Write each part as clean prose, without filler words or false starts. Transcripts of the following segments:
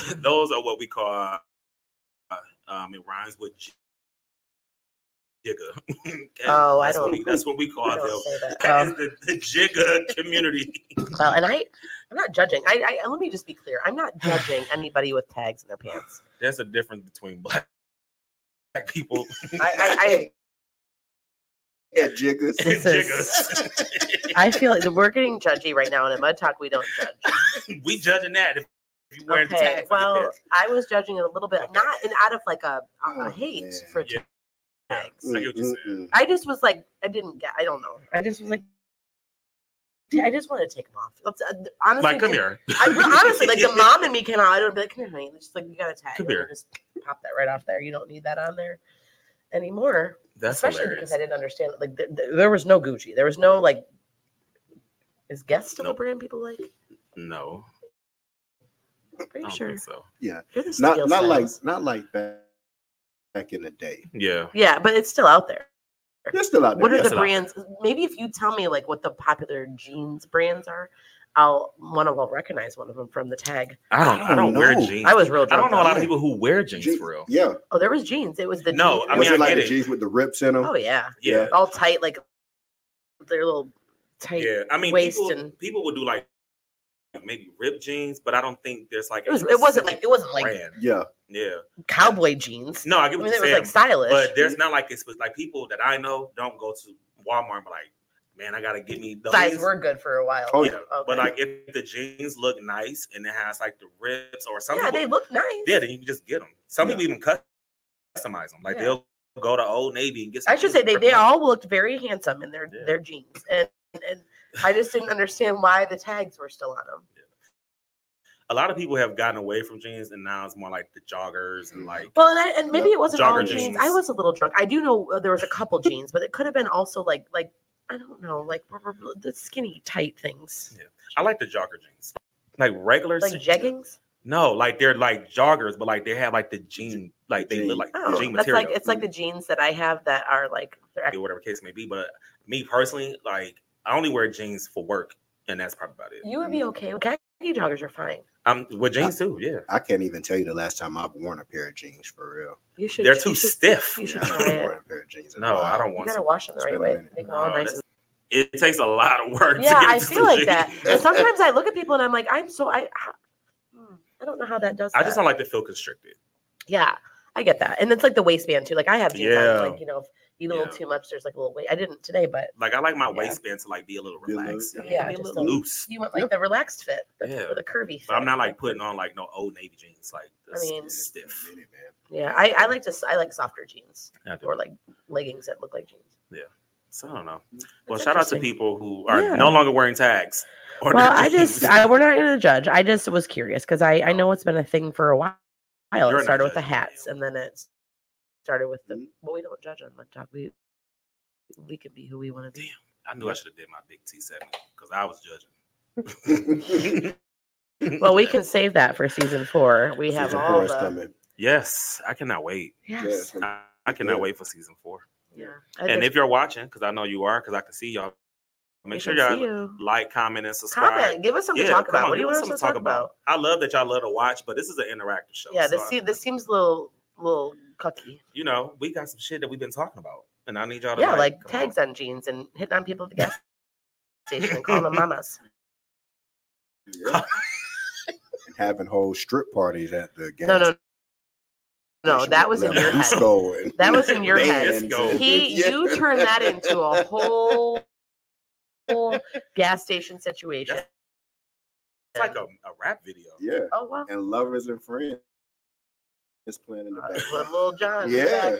those are what we call. It rhymes with jigga. Okay? Oh, That's what we call them. That. That is the jigga community. Well, and I'm not judging. I let me just be clear. I'm not judging anybody with tags in their pants. There's a difference between black people. I jiggers. I feel like we're getting judgy right now, and at Mud Talk we don't judge. We judging that if you wearing the tag. Well, I was judging it a little bit, not out of like a hate for tags. I get what you're saying. I just was like, I don't know. I just was like, I just want to take them off. Honestly, like, come here. Honestly, like the mom and me came out, I would be like, come here, honey. It's just like, you got a tag. Come here. Just pop that right off there. You don't need that on there anymore. That's especially hilarious. because I didn't understand. Like, there was no Gucci. There was no like. Is Guess still a brand people like? No. Pretty sure. So. Yeah. Not like back in the day. Yeah. Yeah, but it's still out there. They're still out there. What are the brands? Maybe if you tell me like what the popular jeans brands are, I'll recognize one of them from the tag. I don't wear jeans. I was real drunk. I don't know a lot of people who wear jeans for real. Yeah. Oh, there was jeans. It was the no. jeans. I mean, was it like the jeans with the rips in them? Oh yeah. Yeah. All tight, like their little tight. Yeah. I mean, waist people would do like maybe ripped jeans, but I don't think there's like it wasn't like brand. Yeah. Cowboy jeans. No, I get what you're saying. It was like stylish, but there's not like it's like people that I know don't go to Walmart and be like, man, I gotta get me those. Size were good for a while. Oh yeah, okay. But like if the jeans look nice and it has like the rips or something, they look nice. Yeah, then you can just get them. Some people even customize them. Like they'll go to Old Navy and get. I should say they all looked very handsome in their jeans, and I just didn't understand why the tags were still on them. A lot of people have gotten away from jeans, and now it's more like the joggers and like. Well, and maybe it wasn't all jeans. I was a little drunk. I do know there was a couple jeans, but it could have been also like I don't know, like the skinny tight things. Yeah, I like the jogger jeans, like regular jeggings. No, like they're like joggers, but like they have like the jean, like they look like jean material. It's like the jeans that I have that are like whatever case may be. But me personally, like I only wear jeans for work, and that's probably about it. You would be okay. Khaki joggers are fine. With jeans too, yeah. I can't even tell you the last time I've worn a pair of jeans for real. You should. They're too stiff. You should try it. Worn a pair of jeans. No, I don't want. You gotta wash them the right way. Make them all nice. It takes a lot of work. Yeah, I feel like that. And sometimes I look at people and I'm like, I don't know how that does. I just don't like to feel constricted. Yeah, I get that, and it's like the waistband too. Like I have jeans on, like if you eat a little too much, there's like a little weight. I didn't today, but like I like my waistband to like be a little relaxed. Be a little loose. You want like the relaxed fit, the curvy fit. But I'm not like putting on like no Old Navy jeans, like stiff. Yeah, I like softer jeans or like leggings that look like jeans. Yeah, so I don't know. Well, shout out to people who are no longer wearing tags. Well, we're not going to judge. I just was curious because I know it's been a thing for a while. It started with the hats, and then it started with the. Well, we don't judge on Mud Talk. We can be who we want to be. Damn, I knew I should have did my big T7 because I was judging. Well, we can save that for season 4. We have all the. Yes, I cannot wait. Yes, I cannot wait for season 4. Yeah, and if you're watching, because I know you are, because I can see y'all. Make sure y'all like, comment, and subscribe. Comment. Give us something to talk about. What do you want us to talk about? I love that y'all love to watch, but this is an interactive show. Yeah, this seems a little cucky. You know, we got some shit that we've been talking about, and I need y'all to like tags on jeans and hitting on people at the gas station and calling them mamas. Yeah. And having whole strip parties at the gas station. No, that was in your head. That was in your head. You turned that into a whole gas station situation. It's like a rap video. Yeah. Oh wow. And Lovers and Friends is playing in the back. Little John. Yeah.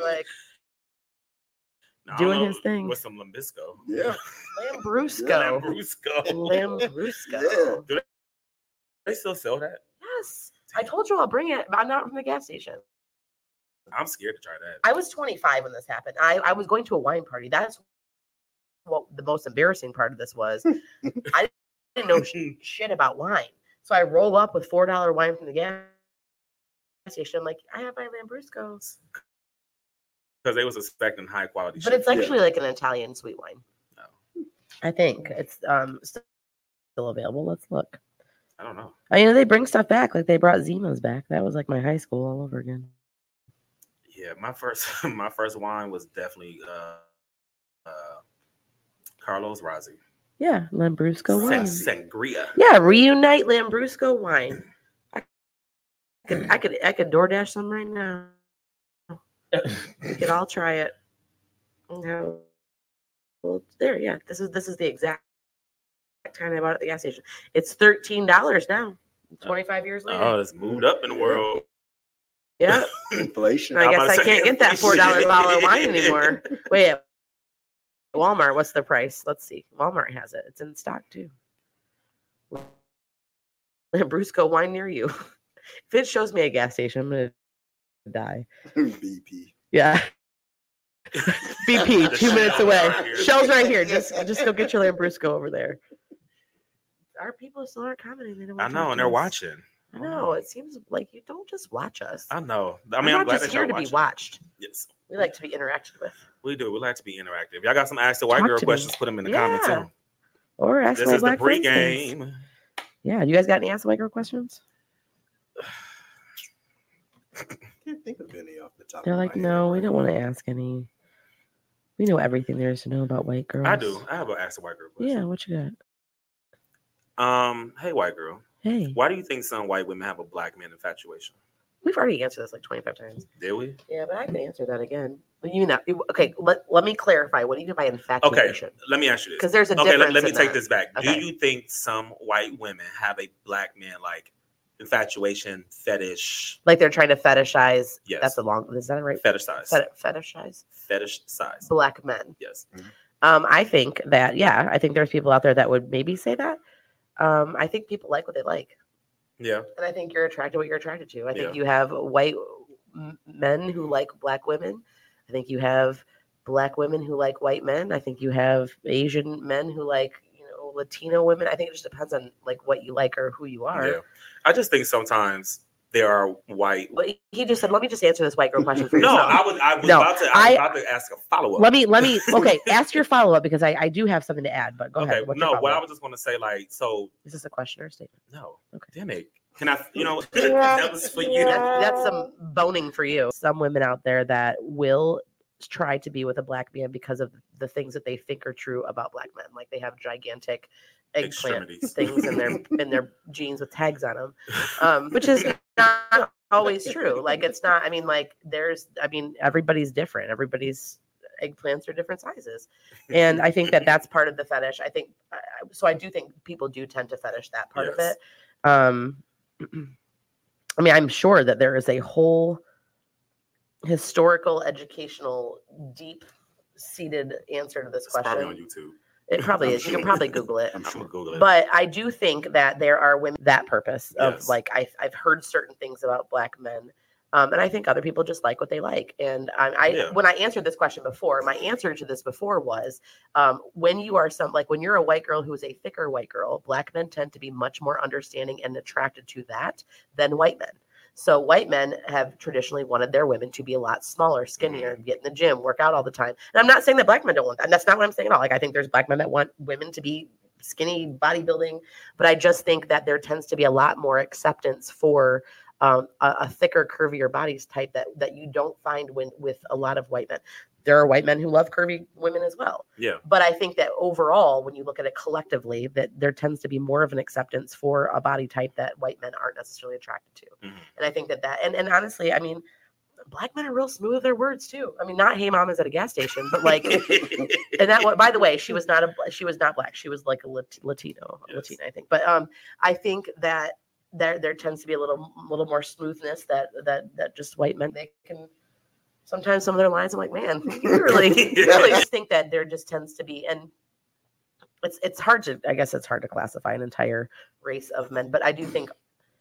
Doing his thing with some Lambisco. Yeah. Lambrusco. Yeah. Do they still sell that? Yes. I told you I'll bring it, but I'm not from the gas station. I'm scared to try that. I was 25 when this happened. I was going to a wine party. That's what the most embarrassing part of this was. I didn't know shit about wine. So I roll up with $4 wine from the gas station. I'm like, I have my Lambruscos. Because they was expecting high quality shit. But it's actually like an Italian sweet wine. No. I think it's still available. Let's look. I don't know. They bring stuff back. Like they brought Zimas back. That was like my high school all over again. Yeah, my first wine was definitely Carlos Rossi. Yeah, Lambrusco wine. Sangria. Yeah, reunite Lambrusco wine. I could DoorDash some right now. We could all try it. Okay. Well, there, yeah. This is the exact time I bought it at the gas station. It's $13 now. 25 years later. Oh, it's moved up in the world. Yeah. Inflation. I guess I can't get that $4 bottle of wine anymore. Wait, Walmart, what's the price? Let's see. Walmart has it. It's in stock too. Lambrusco wine near you. If it shows me a gas station, I'm gonna die. BP. Yeah. BP, 2 minutes away. Shell's right here. Just go get your Lambrusco over there. Our people still aren't commenting. I know, and they're watching. I know. It seems like you don't just watch us. I know. I'm glad just that here y'all to be watching. watched. Yes. We like to be interacted with. We do. We like to be interactive. Y'all got some Ask the White Girl questions? Put them in the comments too. Or ask this is the pregame. Yeah. You guys got any Ask the White Girl questions? Can't think of any off the top. They're like, no, we don't want to ask any. We know everything there is to know about white girls. I do. I have an Ask the White Girl question. Yeah, what you got? Hey, white girl. Hey. Why do you think some white women have a black man infatuation? We've already answered this like 25 times. Did we? Yeah, but I can answer that again. You know, okay, let me clarify. What do you mean by infatuation? Okay, let me ask you this. Because there's a difference. Okay, let me take that. this back. Okay. Do you think some white women have a black man like infatuation, fetish? Like they're trying to fetishize. Yes. That's a long. Is that right? Fetish size. Fetishize. Fetish size. Black men. Yes. I think that. Yeah, I think there's people out there that would maybe say that. I think people like what they like. Yeah. And I think you're attracted to what you're attracted to. I think you have white men who like black women. I think you have black women who like white men. I think you have Asian men who like, Latino women. I think it just depends on like what you like or who you are. Yeah. I just think sometimes there are white. Well, he just said, "Let me just answer this white girl question for you." No, I was about to ask a follow up. Let me. Okay, ask your follow up because I do have something to add. But go ahead. What I was just going to say, so is this a question or a statement? No. Okay. Damn it. Can I? That was for you. That's some boning for you. Some women out there that will try to be with a black man because of the things that they think are true about black men, like they have gigantic eggplant things in their jeans with tags on them, which is not always true. Like it's not. I mean, like everybody's different. Everybody's eggplants are different sizes, and I think that's part of the fetish. I think so. I do think people do tend to fetish that part of it. I mean, I'm sure that there is a whole historical, educational, deep-seated answer to this question. Probably on YouTube. It probably is. You can probably Google it. I'm sure Google it. But I do think that there are women that purpose of like I've heard certain things about black men, and I think other people just like what they like. And when I answered this question before, my answer to this before was when you are when you're a white girl who is a thicker white girl, black men tend to be much more understanding and attracted to that than white men. So white men have traditionally wanted their women to be a lot smaller, skinnier, get in the gym, work out all the time. And I'm not saying that black men don't want that. And that's not what I'm saying at all. Like I think there's black men that want women to be skinny, bodybuilding. But I just think that there tends to be a lot more acceptance for a thicker, curvier bodies type that you don't find with a lot of white men. There are white men who love curvy women as well. Yeah. But I think that overall, when you look at it collectively, that there tends to be more of an acceptance for a body type that white men aren't necessarily attracted to. Mm-hmm. And I think that and honestly, I mean, black men are real smooth with their words too. I mean, not "Hey, mom" is at a gas station, but like, and that one, by the way, she was not black. She was like a Latino, Latina, I think. But I think that there tends to be a little more smoothness that just white men, they can. Sometimes some of their lines, I'm like, man, you really think that there just tends to be, and it's hard to, I guess it's hard to classify an entire race of men, but I do think,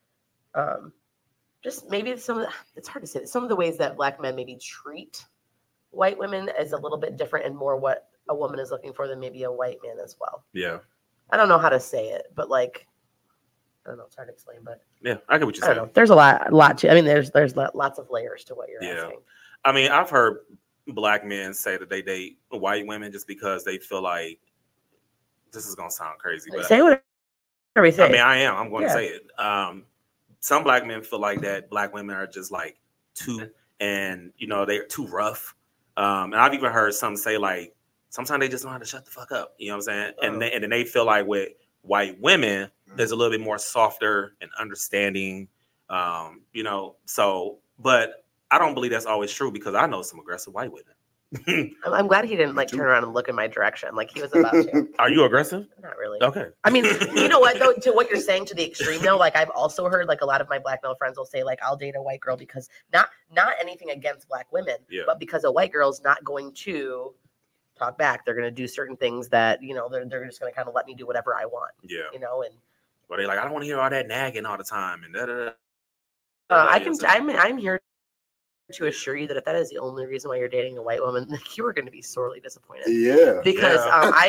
just maybe it's hard to say. Some of the ways that black men maybe treat white women is a little bit different and more what a woman is looking for than maybe a white man as well. Yeah. I don't know how to say it, but like, I don't know. It's hard to explain, but yeah, I get what you're saying. I don't know. There's a lot to. I mean, there's lots of layers to what you're asking. I mean, I've heard black men say that they date white women just because they feel like, this is gonna sound crazy, but say whatever Everything. I mean, I am. I'm going to say it. Some black men feel like that black women are just like too, and they're too rough. And I've even heard some say like sometimes they just know how to shut the fuck up. You know what I'm saying? And then they feel like with white women, there's a little bit more softer and understanding. So, but I don't believe that's always true because I know some aggressive white women. I'm glad he didn't turn around and look in my direction like he was about to. Are you aggressive? Not really. Okay. I mean, you know what though? To what you're saying to the extreme though, like I've also heard like a lot of my black male friends will say like I'll date a white girl because not anything against black women, but because a white girl's not going to talk back. They're going to do certain things that they're just going to kind of let me do whatever I want. Yeah. And but they're like I don't want to hear all that nagging all the time and I'm here to assure you that if that is the only reason why you're dating a white woman, you are going to be sorely disappointed. Yeah. Because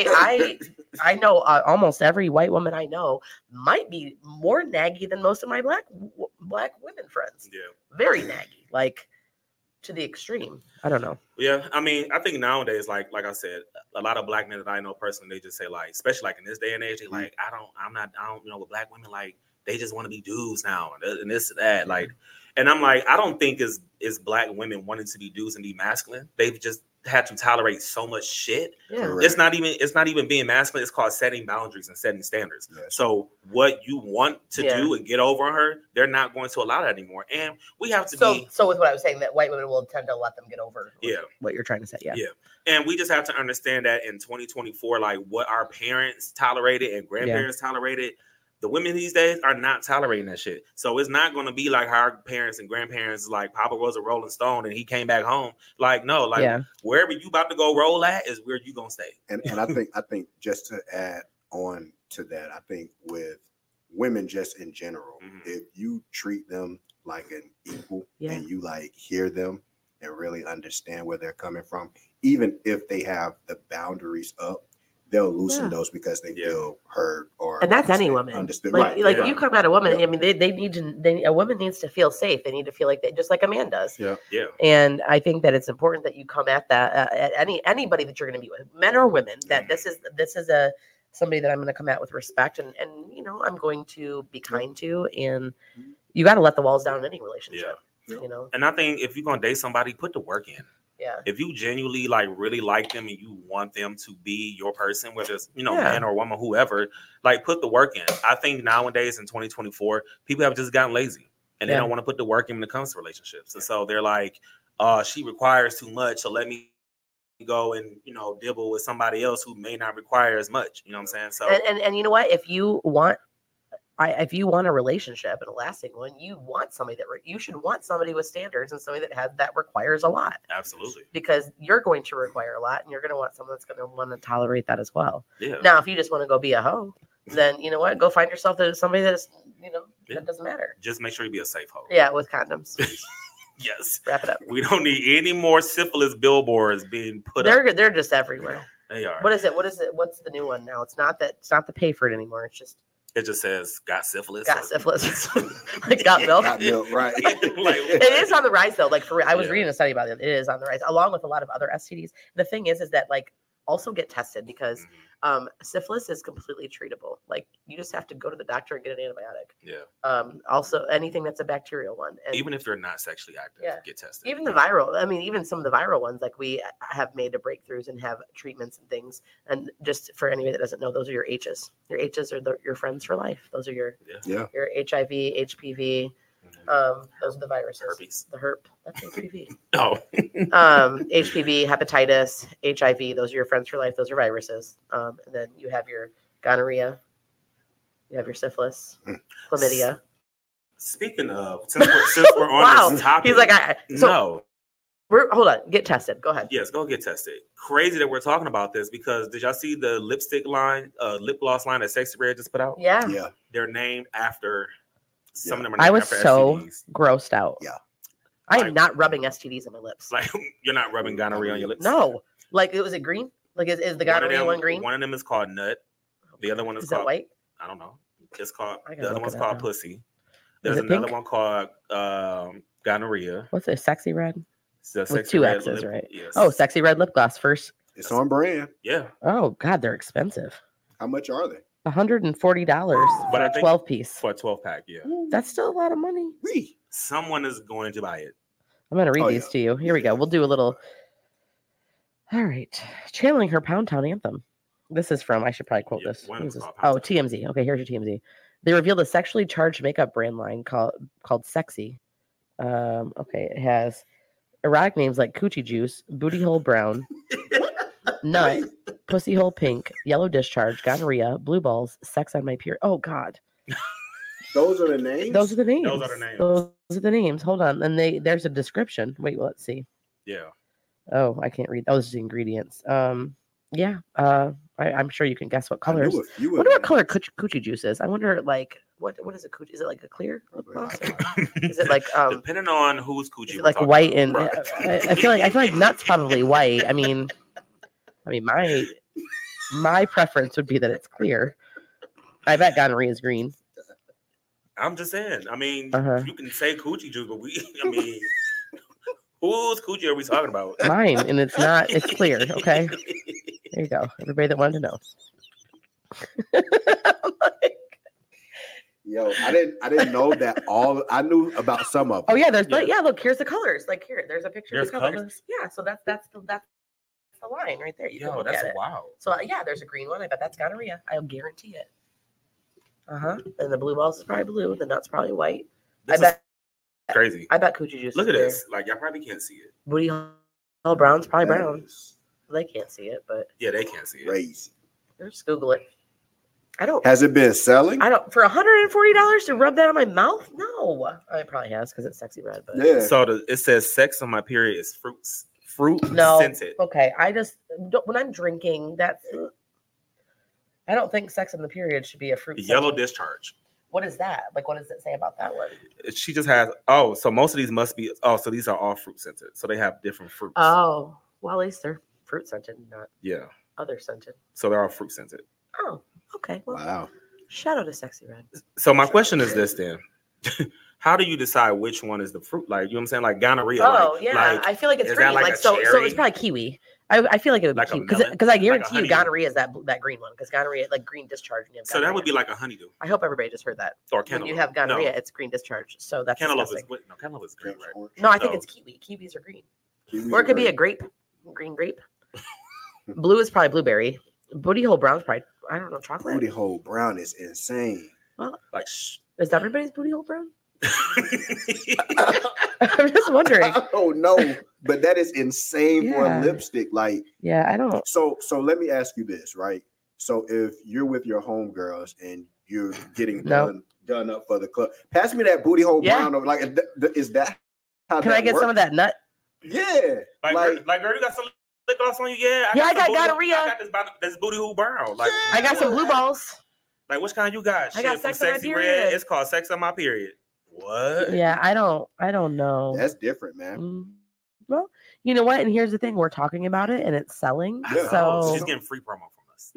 I know almost every white woman I know might be more naggy than most of my black women friends. Yeah. Very naggy, like to the extreme. I don't know. Yeah, I mean, I think nowadays, like I said, a lot of black men that I know personally, they just say like, especially like in this day and age, they like, I don't with black women, like they just want to be dudes now and this and that, like. And I'm like, I don't think is black women wanting to be dudes and be masculine. They've just had to tolerate so much shit. Yeah. It's not even being masculine. It's called setting boundaries and setting standards. Yeah. So what you want to do and get over on her, they're not going to allow that anymore. And we have to be. So with what I was saying, that white women will tend to let them get over. What you're trying to say. Yeah. Yeah. And we just have to understand that in 2024, like what our parents tolerated and grandparents tolerated. The women these days are not tolerating that shit. So it's not going to be like our parents and grandparents, like Papa was a Rolling Stone and he came back home. Like, no, wherever you about to go roll at is where you going to stay. And I think just to add on to that, I think with women just in general, if you treat them like an equal and you like hear them and really understand where they're coming from, even if they have the boundaries up, they'll loosen those because they feel heard and that's any woman. Understood. You come at a woman. I mean, they need to. A woman needs to feel safe. They need to feel like just like a man does. Yeah. Yeah. And I think that it's important that you come at that at anybody that you're going to be with, men or women. That this is somebody that I'm going to come at with respect and I'm going to be kind to, and you got to let the walls down in any relationship. Yeah. And I think if you're going to date somebody, put the work in. Yeah. If you genuinely really like them and you want them to be your person, whether it's man or woman, whoever, like put the work in. I think nowadays in 2024, people have just gotten lazy and they don't want to put the work in when it comes to relationships. And so they're like, she requires too much, so let me go and dibble with somebody else who may not require as much. You know what I'm saying? So and you know what? If you want a relationship and a lasting one, you should want somebody with standards and somebody that requires a lot. Absolutely. Because you're going to require a lot and you're going to want someone that's going to want to tolerate that as well. Yeah. Now, if you just want to go be a hoe, then you know what? Go find yourself somebody that is, that doesn't matter. Just make sure you be a safe hoe. Yeah, with condoms. Yes. Wrap it up. We don't need any more syphilis billboards being put up. They're just everywhere. They are. What is it? What's the new one now? It's not the Payford anymore. It just says got syphilis. Got syphilis. Like got milk. Got milk, right. It is on the rise though. Like I was reading a study about it. It is on the rise, along with a lot of other STDs. The thing is that also get tested because syphilis is completely treatable. Like you just have to go to the doctor and get an antibiotic. Yeah. Also anything that's a bacterial one. And even if they're not sexually active, get tested. Even the viral. I mean, even some of the viral ones, like we have made breakthroughs and have treatments and things. And just for anybody that doesn't know, those are your H's. Your H's are your friends for life. Those are your HIV, HPV. Those are the viruses. Herpes. The herp. That's HPV. Oh. HPV, hepatitis, HIV. Those are your friends for life. Those are viruses. And then you have your gonorrhea. You have your syphilis, chlamydia. Speaking of, since we're on this topic, he's like, no. Hold on. Get tested. Go ahead. Yes, go get tested. Crazy that we're talking about this because did y'all see the lipstick line, lip gloss line that Sexy Red just put out? Yeah. They're named after. Some of them are named I was after so STDs. Grossed out. Yeah. I am not rubbing STDs on my lips. Like you're not rubbing gonorrhea on your lips? No. Like was it green? Like is the gonorrhea one green? One of them is called nut. The other one is called that white? I don't know. It's called the other one's called pussy. There's pink? another one called gonorrhea. What's it? Sexy Red? With two X's, right? Yes. Oh, Sexy Red lip gloss first. It's on brand. Yeah. Oh God, they're expensive. How much are they? $140 for I a think 12 piece. for a 12 pack. Yeah, That's still a lot of money. someone is going to buy it. I'm going to read these to you. Here we go. We'll do a little. All right. Channeling her Pound Town anthem. This is from, I should probably quote this. What is this? Oh, TMZ. Okay, here's your TMZ. They revealed a sexually charged makeup brand line called Sexy. Okay, it has erotic names like Coochie Juice, Booty Hole Brown, Nut, Pussy Hole Pink, Yellow Discharge, Gonorrhea, Blue Balls, Sex on My Period. Oh, God. Those are the names? Those are the names. Those are the names. Those are the names. Hold on. And there's a description. Wait, well, let's see. Yeah. Oh, I can't read. Those are the ingredients. Yeah. I'm sure you can guess what colors. I wonder what color Coochie Juice is. I wonder, like, what is a Coochie? Is it like a clear lip gloss? Is it like depending on whose Coochie? Is it like white and I feel like Nut's probably white. I mean, my preference would be that it's clear. I bet Gonorrhea is green. I'm just saying. I mean, you can say Coochie Juice, but whose Coochie are we talking about? Mine, and it's not. It's clear. Okay. There you go. Everybody that wanted to know. Yo, I didn't know that all. I knew about some of them. Oh yeah, look, here's the colors. Like here, there's a picture of the colors. Yeah, so that's the line right there. You can look at it. Wow. So yeah, there's a green one. I bet that's Gonorrhea. I'll guarantee it. And the Blue Balls is probably blue. The Nut's probably white. Crazy. I bet Coochie Juice. Look at this. Like y'all probably can't see it. Booty Hole Brown's probably brown. They can't see it, but yeah, they can't see it. Crazy. Just Google it. Has it been selling? I don't. For $140 to rub that on my mouth? No. It probably has because it's Sexy Red. But yeah. So it says sex on my period is fruit scented. Okay. I just when I'm drinking, I don't think sex on the period should be a fruit. Yellow Discharge. What is that? Like, what does it say about that one? She just has. So most of these must be. So these are all fruit scented. So they have different fruits. Oh, well, at least they're fruit scented, not other scented. So they're all fruit scented. Oh, okay. Well, wow. Shout out to Sexy Red. So my question is this then. How do you decide which one is the fruit? Like, you know what I'm saying? Like Gonorrhea. Oh, yeah. Like, I feel like it's green. Like so it's probably kiwi. I feel like it would be kiwi. Because I guarantee you Gonorrhea is that green one. Because Gonorrhea, like green discharge. So that would be like a honeydew. I hope everybody just heard that. Or cantaloupe. When you have Gonorrhea, it's green discharge. So that's cantaloupe cantaloupe is green, right? No, I think it's kiwi. Kiwis are green. Or it could be a grape. Green grape. Blue is probably blueberry. Booty Hole Brown is probably, I don't know, chocolate. Booty Hole Brown is insane. Well, like, is everybody's Booty Hole Brown? I'm just wondering. I don't know, but that is insane for a lipstick. Like, I don't. So let me ask you this, right? So if you're with your homegirls and you're getting done up for the club, pass me that Booty Hole Brown. Like, is that how? Can I get some of that nut? Yeah, like girl, you got some lip gloss on you? Yeah, I got Gonorrhea. I got this Booty Hole Brown. Like, I got some Blue Balls. Like, which kind you got? I got Sex on My Period. Red. It's called Sex on My Period. What? Yeah, I don't know. That's different, man. Well, you know what? And here's the thing: we're talking about it, and it's selling. Yeah. So she's getting free promo from us.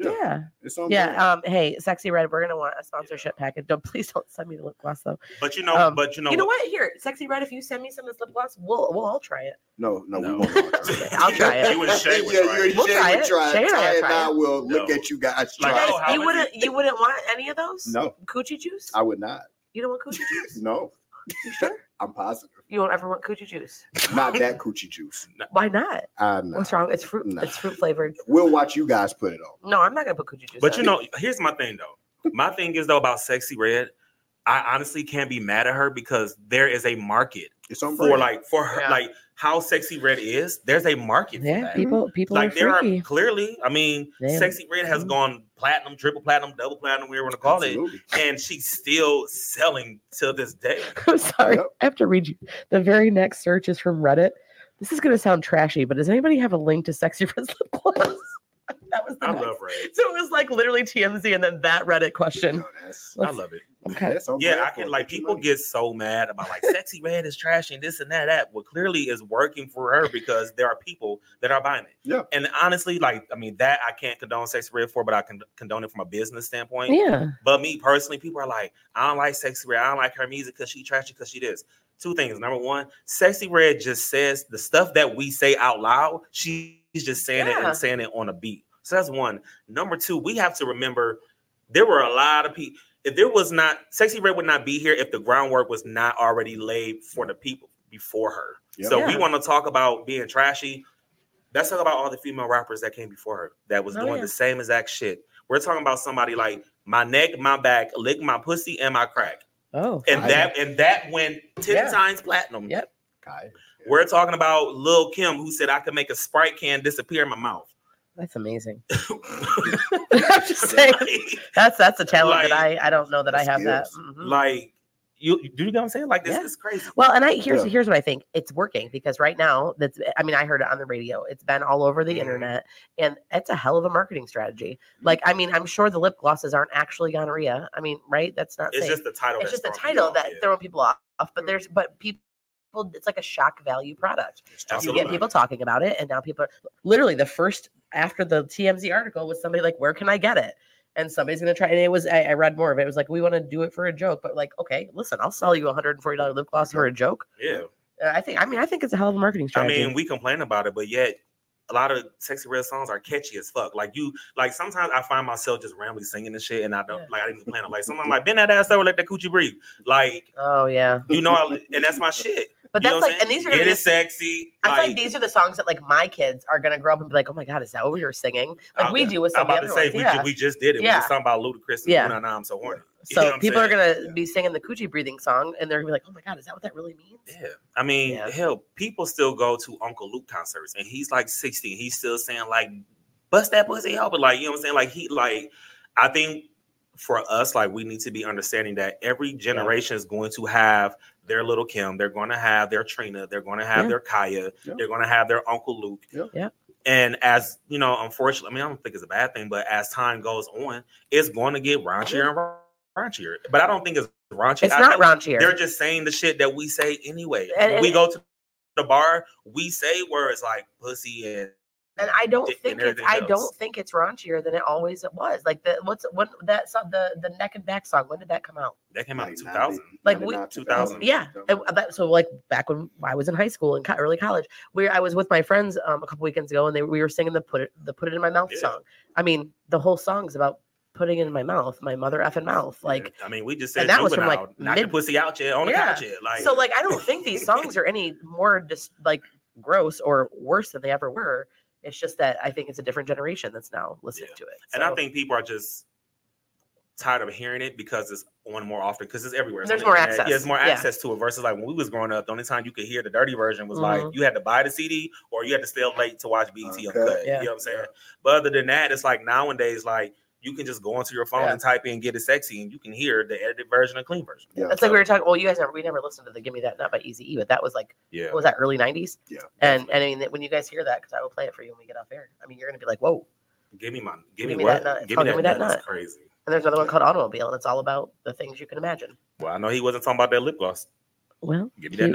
Yeah. Hey, Sexy Red, we're gonna want a sponsorship package. Please don't send me the lip gloss though. But you know what? Here, Sexy Red, if you send me some of this lip gloss, we'll all try it. No, we won't. I'll try it. You and Shay would try it. We'll try it. Shay and I will look at you guys. You wouldn't want any of those? No. Coochie juice? I would not. You don't want coochie juice? No. You sure? I'm positive. You won't ever want coochie juice? Not that coochie juice. Why not? No. What's wrong? It's fruit. No. It's fruit flavored. We'll watch you guys put it on. No, I'm not gonna put coochie juice. But here's my thing though. My thing is though about Sexy Red. I honestly can't be mad at her because there is a market for her, like how Sexy Red is. There's a market for that. People like are there freaky. are clearly. I mean, Sexy Red has gone platinum, triple platinum, double platinum, whatever you want to call it, and she's still selling to this day. I'm sorry, I have to read you. The very next search is from Reddit. This is going to sound trashy, but does anybody have a link to Sexy Red's lip gloss? That was I love Reddit. So it was like literally TMZ and then that Reddit question. I love it. Okay. I can like people get so mad about like Sexy Red is trash and this and that. Well, clearly is working for her because there are people that are buying it. Yeah. And honestly, like I mean, that I can't condone Sexy Red for, but I can condone it from a business standpoint. Yeah. But me personally, people are like, I don't like Sexy Red. I don't like her music because she trashy because she this. Two things. Number one, Sexy Red just says the stuff that we say out loud. She's just saying it and saying it on a beat. So that's one. Number two, we have to remember there were a lot of people. If there was not, Sexy Red would not be here if the groundwork was not already laid for the people before her. Yep. So we want to talk about being trashy. Let's talk about all the female rappers that came before her that was doing the same exact shit. We're talking about somebody like My Neck, My Back, Lick My Pussy, and My Crack. Oh, and that went 10 times platinum. Yep. We're talking about Lil' Kim, who said I could make a Sprite can disappear in my mouth. That's amazing. I'm just saying, that's a talent that I don't know that I have that. Mm-hmm. Like, you know what I'm saying? Like, this is crazy. Well, and here's what I think. It's working because right now I heard it on the radio. It's been all over the internet, and it's a hell of a marketing strategy. Like, I'm sure the lip glosses aren't actually gonorrhea. Right? That's not. It's just the title. It's just the title that throwing people off. But people. It's like a shock value product. You get people talking about it, and now people are literally the first after the TMZ article was somebody like, "Where can I get it?" And somebody's gonna try. And it was I read more of it. It was like, we want to do it for a joke, but like, okay, listen, I'll sell you $140 lip gloss for a joke. Yeah, I think it's a hell of a marketing strategy. We complain about it, but yet a lot of Sexy Red songs are catchy as fuck. Like sometimes I find myself just randomly singing this shit, and I don't I didn't complain. Like sometimes I'm like, bend that ass over, let that coochie breathe. Like, oh yeah, and that's my shit. But that's like, and these are Get It Sexy. I feel like these are the songs that like my kids are gonna grow up and be like, oh my god, is that what we were singing? Like we do with some of the other ones. We just did it. We just talking about Ludacris and Now I'm So Horny. So people are gonna be singing the coochie breathing song, and they're gonna be like, "Oh my god, is that what that really means?" Yeah, hell, people still go to Uncle Luke concerts, and he's like 60, and he's still saying like, "Bust that pussy out," but like, you know what I'm saying? I think for us, like, we need to be understanding that every generation is going to have their Little Kim, they're going to have their Trina, they're going to have their Kaya, they're going to have their Uncle Luke. Yeah. And as you know, unfortunately, I don't think it's a bad thing, but as time goes on, it's going to get raunchier and raunchier. But I don't think it's raunchy. It's not raunchier. They're just saying the shit that we say anyway. When we go to the bar, we say words like pussy and I don't think it's raunchier than it always was. Like the Neck and Back song. When did that come out? That came out in 2000. 2000. Yeah. So like back when I was in high school and early college, I was with my friends a couple weekends ago, and we were singing the Put It in My Mouth song. The whole song's about putting it in my mouth, my mother effing mouth. Like, we just said, and that was from like knock your pussy out yet on the couch yet. Like, so like I don't think these songs are any more just like gross or worse than they ever were. It's just that I think it's a different generation that's now listening to it. So. And I think people are just tired of hearing it because it's on more often, because it's everywhere. There's more access. Yeah, there's more access to it versus like when we was growing up, the only time you could hear the dirty version was like you had to buy the CD or you had to stay up late to watch BET Uncut. Yeah. You know what I'm saying? But other than that, it's like nowadays, like, you can just go onto your phone and type in Get It Sexy, and you can hear the edited version and clean version. Yeah. It's like we were talking, well, you guys we never listened to the Give Me That Nut by Eazy-E, but that was like, what was that, early 90s? Yeah. And I mean, when you guys hear that, because I will play it for you when we get off air, I mean, you're going to be like, whoa. Give me that nut. Give me that nut. That's crazy. And there's another one called Automobile, and it's all about the things you can imagine. Well, I know he wasn't talking about that lip gloss. Well, give me that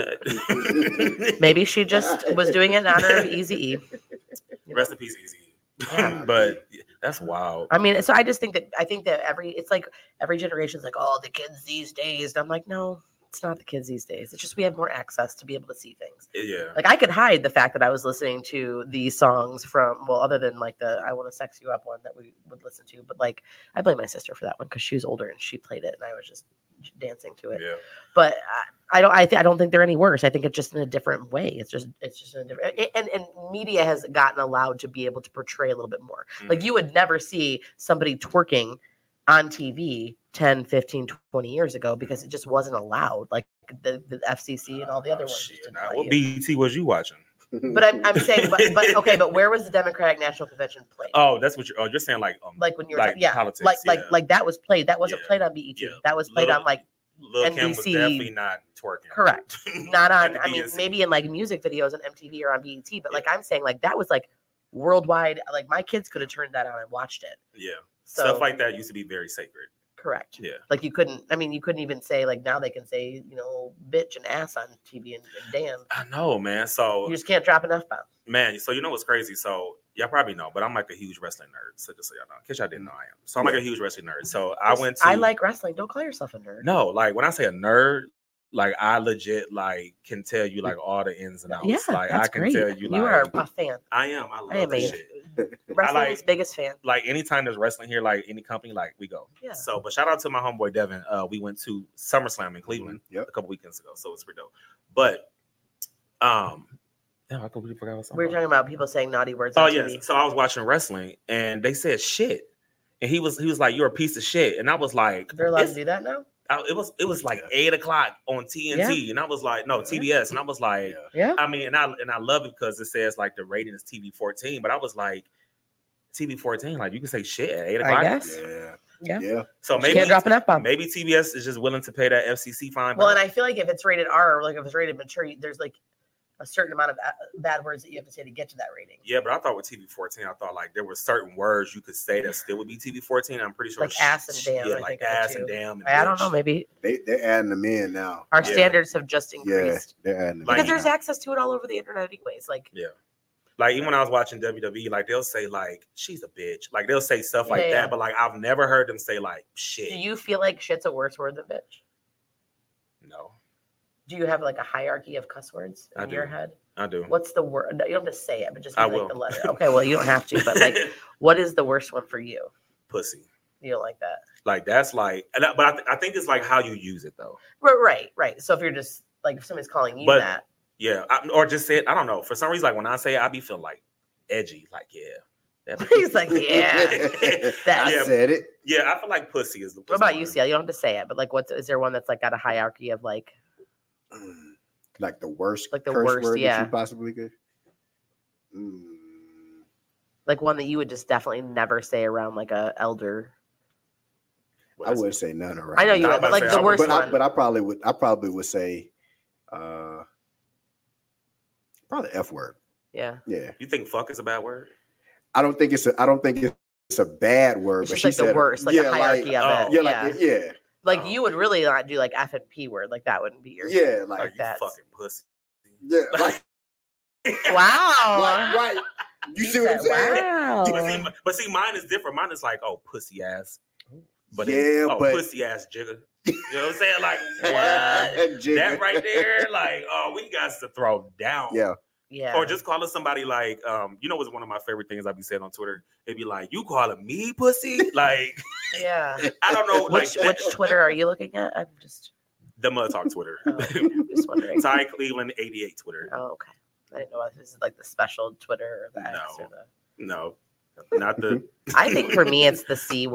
nut. Maybe she just was doing it in honor of Eazy-E. Rest in peace, Eazy-E. But that's wild. I mean, so I think that every generation's like, oh, the kids these days. And I'm like, no, it's not the kids these days. It's just we have more access to be able to see things. Yeah. Like I could hide the fact that I was listening to these songs from, well, other than like the I Want to Sex You Up one that we would listen to, but like I blame my sister for that one because she was older and she played it and I was just dancing to it. Yeah. But I don't think they're any worse. I think it's just in a different way. It's just in a different, and media has gotten allowed to be able to portray a little bit more. Like you would never see somebody twerking on TV 10, 15, 20 years ago because it just wasn't allowed. Like the FCC and all the other ones. What BET was you watching? But I'm saying, but okay, but where was the Democratic National Convention played? Oh, that's what you're saying, like when you're like politics, like that was played. That wasn't played on BET. Yeah. That was played on like Lil' NBC. Kim was definitely not twerking. Correct. Not on. I mean, maybe in like music videos on MTV or on BET, but like I'm saying, like that was like worldwide. Like my kids could have turned that on and watched it. Yeah. So, stuff like that used to be very sacred. Correct. Yeah. Like you couldn't even say like now they can say, bitch and ass on TV and damn. I know, man. So you just can't drop enough bombs. Man, so you know what's crazy? So y'all probably know, but I'm like a huge wrestling nerd. So just so y'all know, in case y'all didn't know, I am. So I'm like a huge wrestling nerd. So I like wrestling. Don't call yourself a nerd. No, like when I say a nerd, like I legit like can tell you like all the ins and outs. Yeah, like that's I can great. tell you like you are a fan. I am. I love this shit. Wrestling's biggest fan. Like anytime there's wrestling here, like any company, like we go. Yeah. So, but shout out to my homeboy Devin. We went to SummerSlam in Cleveland a couple weekends ago, so it's pretty dope. But I completely forgot what we were talking about people saying naughty words. Oh yes. So I was watching wrestling and they said shit. And he was like, "You're a piece of shit," and I was like, "They're allowed to do that now." It was like 8:00 on TNT, and I was like, "No, TBS," and I was like, "Yeah." I mean, and I love it because it says like the rating is TV 14, but I was like, TV 14, like you can say shit at 8:00. I guess. Yeah. So maybe can't drop an F-bomb. Maybe TBS is just willing to pay that FCC fine. Well, and I feel like if it's rated R, or like if it's rated mature, there's like a certain amount of bad words that you have to say to get to that rating. Yeah, but I thought with TV 14, I thought like there were certain words you could say that still would be TV 14. I'm pretty sure like ass and damn. Yeah, like ass and damn. I don't know. Maybe they're adding them in now. Our standards have just increased. Yeah, they're adding them because there's access to it all over the internet, anyways. Like like even when I was watching WWE, like they'll say like she's a bitch. Like they'll say stuff like that, but like I've never heard them say like shit. Do you feel like shit's a worse word than bitch? No. Do you have like a hierarchy of cuss words in your head? I do. What's the word? You don't have to say it, but just I like will. the letter. Okay, well, you don't have to, but like, what is the worst one for you? Pussy. You don't like that? Like that's like, but I think it's like how you use it though. Right. So if you're just like, if somebody's calling you that, yeah, or just say it. I don't know. For some reason, like when I say it, I be feeling like edgy. Like he's like, yeah, I said it. Yeah, I feel like pussy is the. What about you, CL? You don't have to say it, but like, is there one that's like got a hierarchy of like? Like the worst, like the curse worst, word yeah, that you possibly could. Like one that you would just definitely never say around like a elder. I wouldn't say none around. I know you would, but like the worst one. But I probably would say, probably F word. Yeah. Yeah. You think fuck is a bad word? I don't think it's a bad word. It's but just she like said the worst, like a hierarchy of it. Yeah. Like you would really not do like F and P word, like that wouldn't be your like that fucking pussy. Yeah, like wow. Right. You see what I'm saying? Wow. But see, mine is different. Mine is like, oh, pussy ass. But but pussy ass jigger. You know what I'm saying? Like what? That right there, like, oh, we got to throw down. Yeah. Or just calling somebody like, you know what's one of my favorite things I be saying on Twitter? It'd be like, you calling me pussy? Like, yeah. I don't know. Which Twitter are you looking at? I'm just the Mud Talk Twitter. I'm just wondering. Ty Cleveland 88 Twitter. Oh, okay. I didn't know if this is like the special Twitter or the X or the. No, not the. I think for me it's the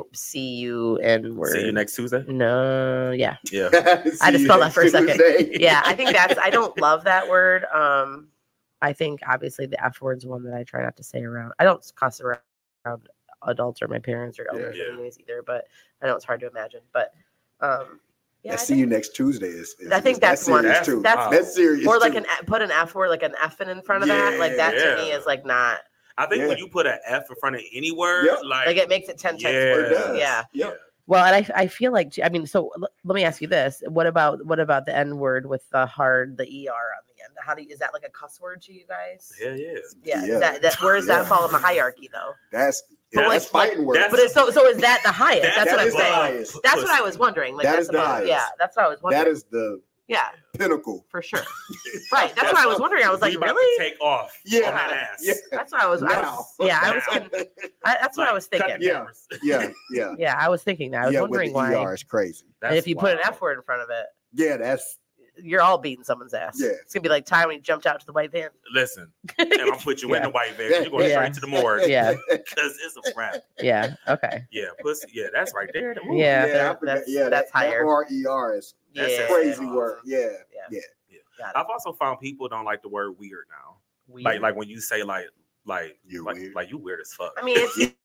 C-U-N word. See you next Tuesday. No, yeah. Yeah. I just spelled that for a second. Yeah, I think I don't love that word. I think obviously the F word's one that I try not to say around. I don't cuss around adults or my parents or elders anyways either, but I know it's hard to imagine. But yeah, see you next Tuesday is I think that's one. That's serious. Or like put an F word, like an F in front of that. Like that to me is like not. I think when you put an F in front of any word, like it makes it 10 times worse. Yeah. Well, and I feel like, I mean, so let me ask you this: what about the N word with the ER on the end? Is that like a cuss word to you guys? Yeah. Is that where does that fall in the hierarchy though? That's fighting word. But so is that the highest? That's what I'm saying. That's what I was wondering. Like that is the highest. Yeah, that's what I was wondering. That is the pinnacle for sure. Right. That's what I was wondering. I was like, really? Take off. On that ass. Yeah. That's what I was. That's what I was thinking. Yeah. I was thinking that. I was wondering why. ER is crazy. And if you put an F word in front of it, you're all beating someone's ass. Yeah. It's gonna be like Ty when he jumped out to the white van. Listen, and I'll put you in the white van. You're going straight to the morgue. Yeah. Because it's a wrap. Yeah. Okay. Yeah. Pussy. Yeah. That's right there. That's higher. RER is that's a crazy word. Yeah. I've also found people don't like the word weird now. Weird. Like when you say like you're weird. Like you weird as fuck. I mean, it's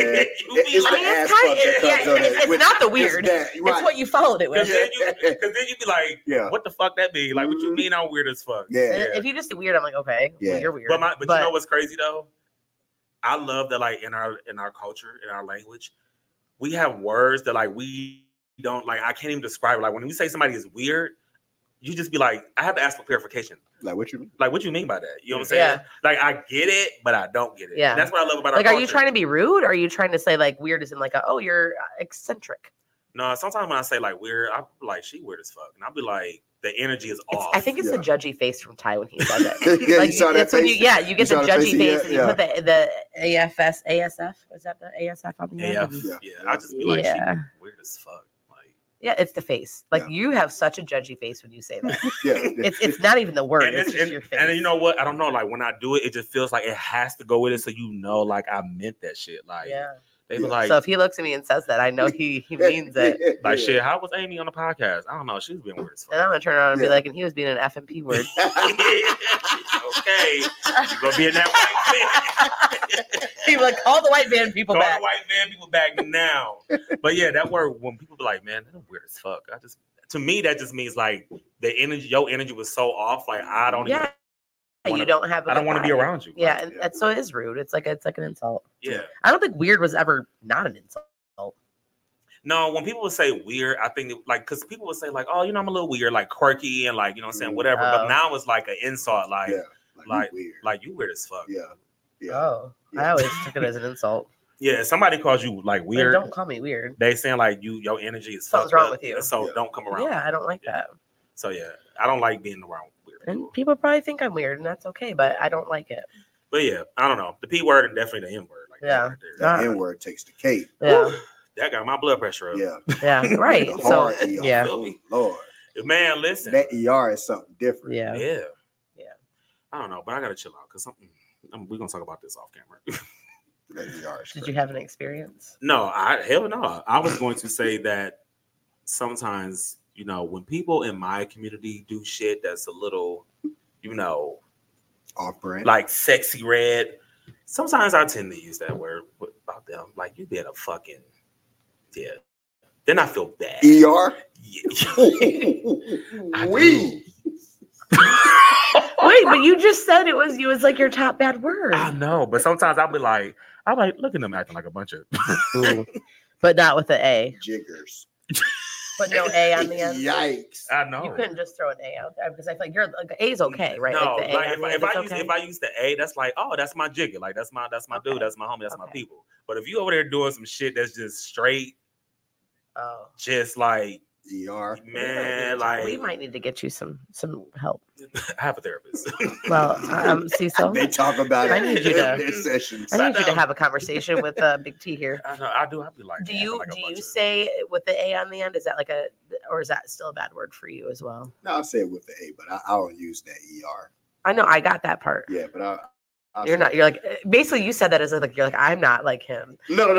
it's not the weird. It's what you followed it with. Because then you be like, what the fuck that be? Like, what you mean I'm weird as fuck? Yeah. If you just do weird, I'm like, okay, well, you're weird. But you know what's crazy though? I love that like in our culture, in our language, we have words that like we don't like. I can't even describe it. Like when we say somebody is weird, you just be like, I have to ask for clarification. Like what you mean? Like what you mean by that? You know what I'm saying? Yeah. Like I get it, but I don't get it. Yeah. And that's what I love about our culture. Are you trying to be rude? Or are you trying to say like weird as in like you're eccentric? No, sometimes when I say like weird, I'm like, she weird as fuck. And I'll be like, the energy is off. I think it's the judgy face from Ty when he says it. Yeah, like, you saw that face? you get the judgy face and you yeah. put the ASF. Is that the ASF on the end? Yeah. I just be like, she weird as fuck. Like, yeah, it's the face. Like you have such a judgy face when you say that. Yeah. It's not even the word. It's just your face. And you know what? I don't know. Like when I do it, it just feels like it has to go with it. So like I meant that shit. Like they be like. So if he looks at me and says that, I know he means it. Like shit. How was Amy on the podcast? I don't know. She's being weird as fuck. And I'm gonna turn around and be like, and he was being an FMP word. Okay, you gonna be in that white van. He like call the white van people back. Call the white van people back now. But yeah, that word when people be like, man, that's weird as fuck. To me that just means like the energy, your energy was so off. Like I don't. Yeah. You don't have. I don't want to be around you. Yeah, and so it is rude. It's like an insult. Yeah. I don't think weird was ever not an insult. No, when people would say weird, I think like because people would say like, oh, I'm a little weird, like quirky and like I'm saying whatever. But now it's like an insult, like weird. Like you weird as fuck. Yeah. Oh, I always took it as an insult. Yeah, somebody calls you like weird. Don't call me weird. They saying like your energy is something's wrong with you. So don't come around. Yeah, I don't like that. So yeah, I don't like being around weird people. And people probably think I'm weird, and that's okay, but I don't like it. But yeah, I don't know. The P word and definitely the N word. Like the N word takes the cake. Yeah. That got my blood pressure up. Yeah, right. So yeah, Lord, man, listen, that ER is something different. Yeah. I don't know, but I gotta chill out because we're gonna talk about this off camera. Did you have an experience? No, hell no. I was going to say that sometimes, when people in my community do shit that's a little, off-brand, like sexy red. Sometimes I tend to use that word about them. Like you did a fucking. Yeah. Then I feel bad. ER? Yeah. Wait, but you just said it was like your top bad word. I know, but sometimes I'm like, look at them acting like a bunch of but not with the A. Jiggers. But no A on the end. Yikes. I know. You couldn't just throw an A out there because I feel like you're like A's okay, right? No, like if I use the A, that's like, oh, that's my jigger. Like that's my dude, that's my homie, that's my people. But if you over there doing some shit that's just straight, just like ER, man, like we might need to get you some help. I have a therapist. Well, Cecil, they talk about I need you to sessions. I need you to have a conversation with Big T here. I know, I do. I'll be like, do you say with the A on the end? Is that like or is that still a bad word for you as well? No, I'll say it with the A, but I don't use that ER. I know, I got that part. Yeah, but you're not. You're like basically you said that as like you're like I'm not like him. No.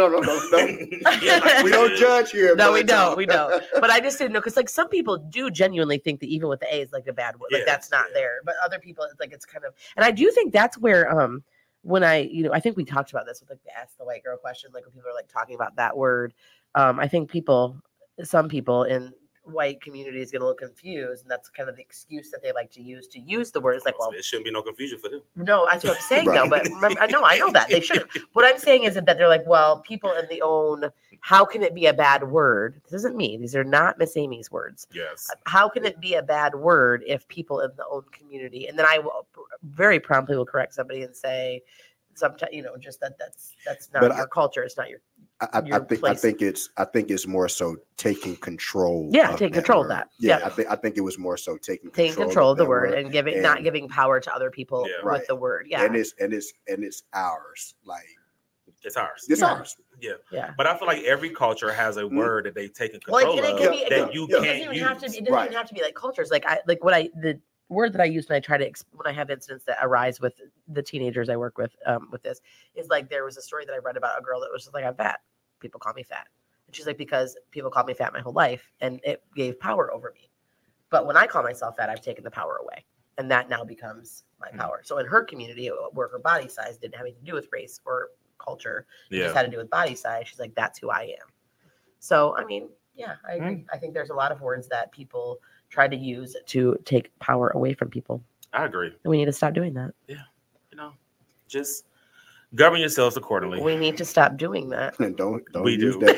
We don't judge here. No, we don't. But I just didn't know because like some people do genuinely think that even with the A is like a bad word. Like that's not there. But other people it's like it's kind of. And I do think that's where when I think we talked about this with like the ask the white girl question. Like when people are like talking about that word, I think some people in white communities get a little confused, and that's kind of the excuse that they like to use the word. It's like, well, it shouldn't be no confusion for them. No, that's what I'm saying. Right. No, but remember, I know that they shouldn't. What I'm saying is that they're like, well, people in the own. How can it be a bad word? This isn't me. These are not Miss Amy's words. Yes. How can it be a bad word if people in the own community? And then I will very promptly will correct somebody and say, sometimes just that's not your culture. It's not your. I think it's more so taking control. Yeah, taking control of that. Yeah, I think it was more so taking control of the word and not giving power to other people with the word. Yeah, and it's ours. Like it's ours. It's ours. Yeah. But I feel like every culture has a word that they take control of that you can't use. It doesn't even have to be like cultures. Like the word that I use when I try to when I have incidents that arise with the teenagers I work with this is like there was a story that I read about a girl that was just like, I'm fat. People call me fat. And she's like, because people called me fat my whole life and it gave power over me. But when I call myself fat, I've taken the power away. And that now becomes my power. So in her community where her body size didn't have anything to do with race or culture, it just had to do with body size. She's like, that's who I am. So, I mean, yeah, I agree. I think there's a lot of words that people try to use to take power away from people. I agree. And we need to stop doing that. Yeah. Just govern yourselves accordingly. We need to stop doing that. And don't use that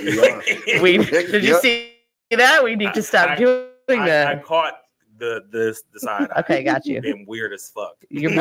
ER. Did you see that? We need to stop doing that. I caught the side. Okay, got you. Being weird as fuck. You're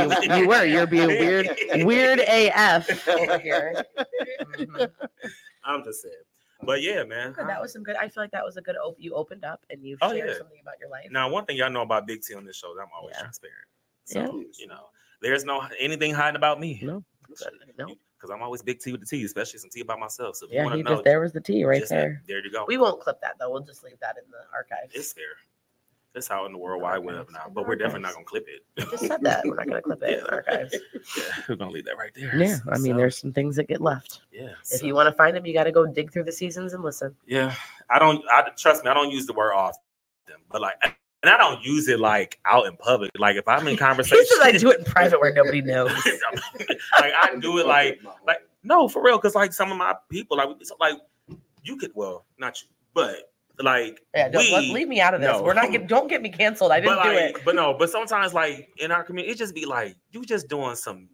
being weird AF over here. I'm just saying. But yeah, man. Okay, that was some good. I feel like that was a good. You opened up and you shared something about your life. Now, one thing y'all know about Big T on this show, I'm always transparent. So you know, there's no anything hiding about me. No. Because I'm always Big T with the T, especially some tea about myself. So if you want to know, there was the tea right there. There you go. We won't clip that though. We'll just leave that in the archives. It's fair. It's out in the World Wide Web now, but we're definitely not gonna clip it. You just said that we're not gonna clip it in the archives. Yeah, we're gonna leave that right there. Yeah, I mean, there's some things that get left. Yeah. If you want to find them, you got to go dig through the seasons and listen. Yeah, trust me. I don't use the word often, but like. And I don't use it like out in public. Like if I'm in conversation, I do it in private where nobody knows. Like I do it like no, for real. Because like some of my people, like you could, well, not you, but like leave me out of this. No. We're not. Don't get me canceled. I didn't do it. But sometimes like in our community, it just be like you just doing some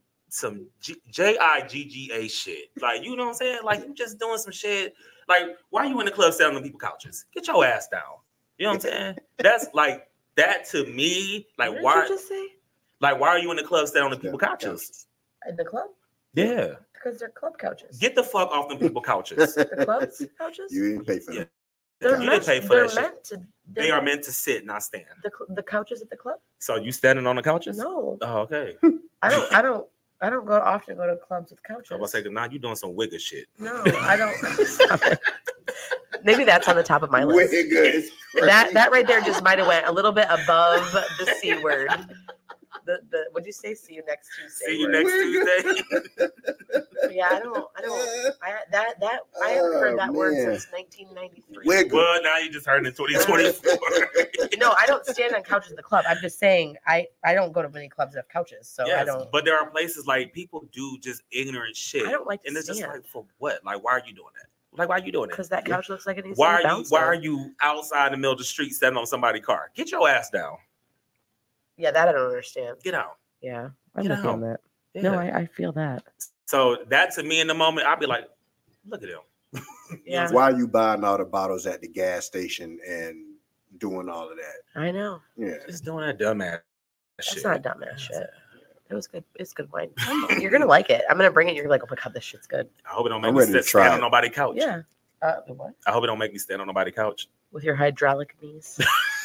JIGGA shit. Like you know what I'm saying? Like you just doing some shit. Like why are you in the club selling people couches? Get your ass down. You know what I'm saying? That's like that to me. Like what why? Did you just say? Like why are you in the club selling the people couches? In the club? Yeah. Because they're club couches. Get the fuck off them people couches. The club couches? You didn't pay for them. You didn't pay for that shit. They are meant to sit, not stand. The couches at the club? So you standing on the couches? No. Oh, okay. I don't often go to clubs with couches. I was saying, now you doing some wigger shit. No, I don't. Stop it. Maybe that's on the top of my list. That right there just might have went a little bit above the C word. What'd you say? See you next Tuesday. See you next Tuesday. Yeah, I haven't heard that word since 1993. Well, now you just heard it in 2024. No, I don't stand on couches at the club. I'm just saying I don't go to many clubs that have couches, so I don't. But there are places like people do just ignorant shit. I don't like to and it's stand. just like for what? Like why are you doing that? Like why are you doing it? Because that couch looks like it needs why to be are you Why are you outside in the middle of the street standing on somebody's car? Get your ass down. Yeah, that I don't understand. Get out. Yeah, I'm not feeling that. Yeah. No, I feel that. So that to me in the moment, I'll be like, look at him. Yeah. Why are you buying all the bottles at the gas station and doing all of that? I know. Yeah. Just doing that dumbass That's shit. not dumbass shit. It was good. It's good wine. You're gonna like it. I'm gonna bring it. You're like, oh my god, this shit's good. I hope it don't make me stand on nobody's couch. Yeah. What? I hope it don't make me stand on nobody's couch. With your hydraulic knees.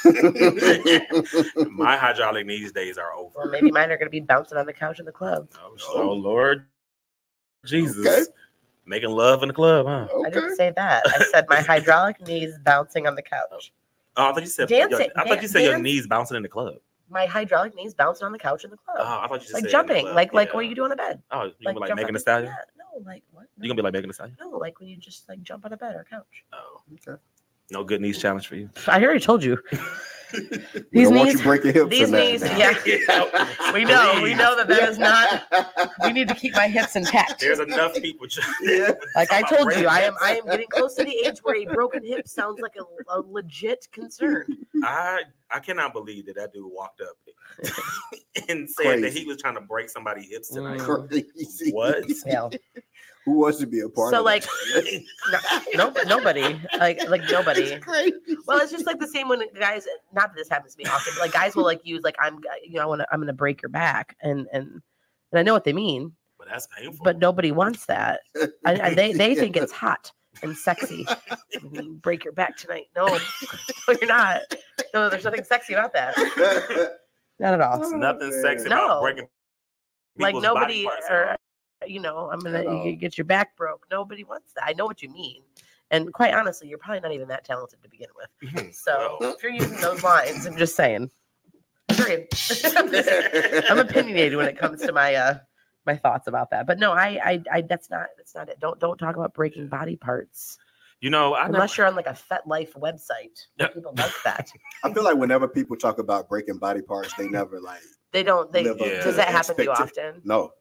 My hydraulic knees days are over. Well, maybe mine are going to be bouncing on the couch in the club. Oh Lord Jesus. Okay. Making love in the club, huh? Okay. I didn't say that. I said my hydraulic knees bouncing on the couch. Oh, I thought you said you said your knees bouncing in the club. My hydraulic knees bouncing on the couch in the club. Oh, I thought you said like jumping, like what you do on a bed. Oh, you gonna be like Megan Thee Stallion? Yeah, no, like what? No. You gonna be like Megan Thee Stallion? No, like when you just like jump on a bed or a couch. Oh, okay. No good knees challenge for you. I already told you. These knees, you break your hips. These knees, yeah. We know that is not. We need to keep my hips intact. There's enough people. Like I told you, I am getting close to the age where a broken hip sounds like a legit concern. I cannot believe that dude walked up and said that he was trying to break somebody's hips tonight. Crazy. What? Hell. Who wants to be a part of like nobody. Like nobody. Well, it's just like the same when guys, not that this happens to me often, but like guys will like use like I'm gonna break your back and I know what they mean. But that's painful. But nobody wants that. They think it's hot and sexy. Break your back tonight. No, you're not. No, there's nothing sexy about that. Not at all. There's nothing sexy about breaking like nobody body parts, or I'm gonna get your back broke. Nobody wants that. I know what you mean. And quite honestly, you're probably not even that talented to begin with. So if you're using those lines, I'm just saying. I'm opinionated when it comes to my my thoughts about that. But no, I that's not it. Don't talk about breaking body parts. Unless you're on like a FetLife website. People like that. I feel like whenever people talk about breaking body parts, they never like. They don't. Does that happen to you often? No.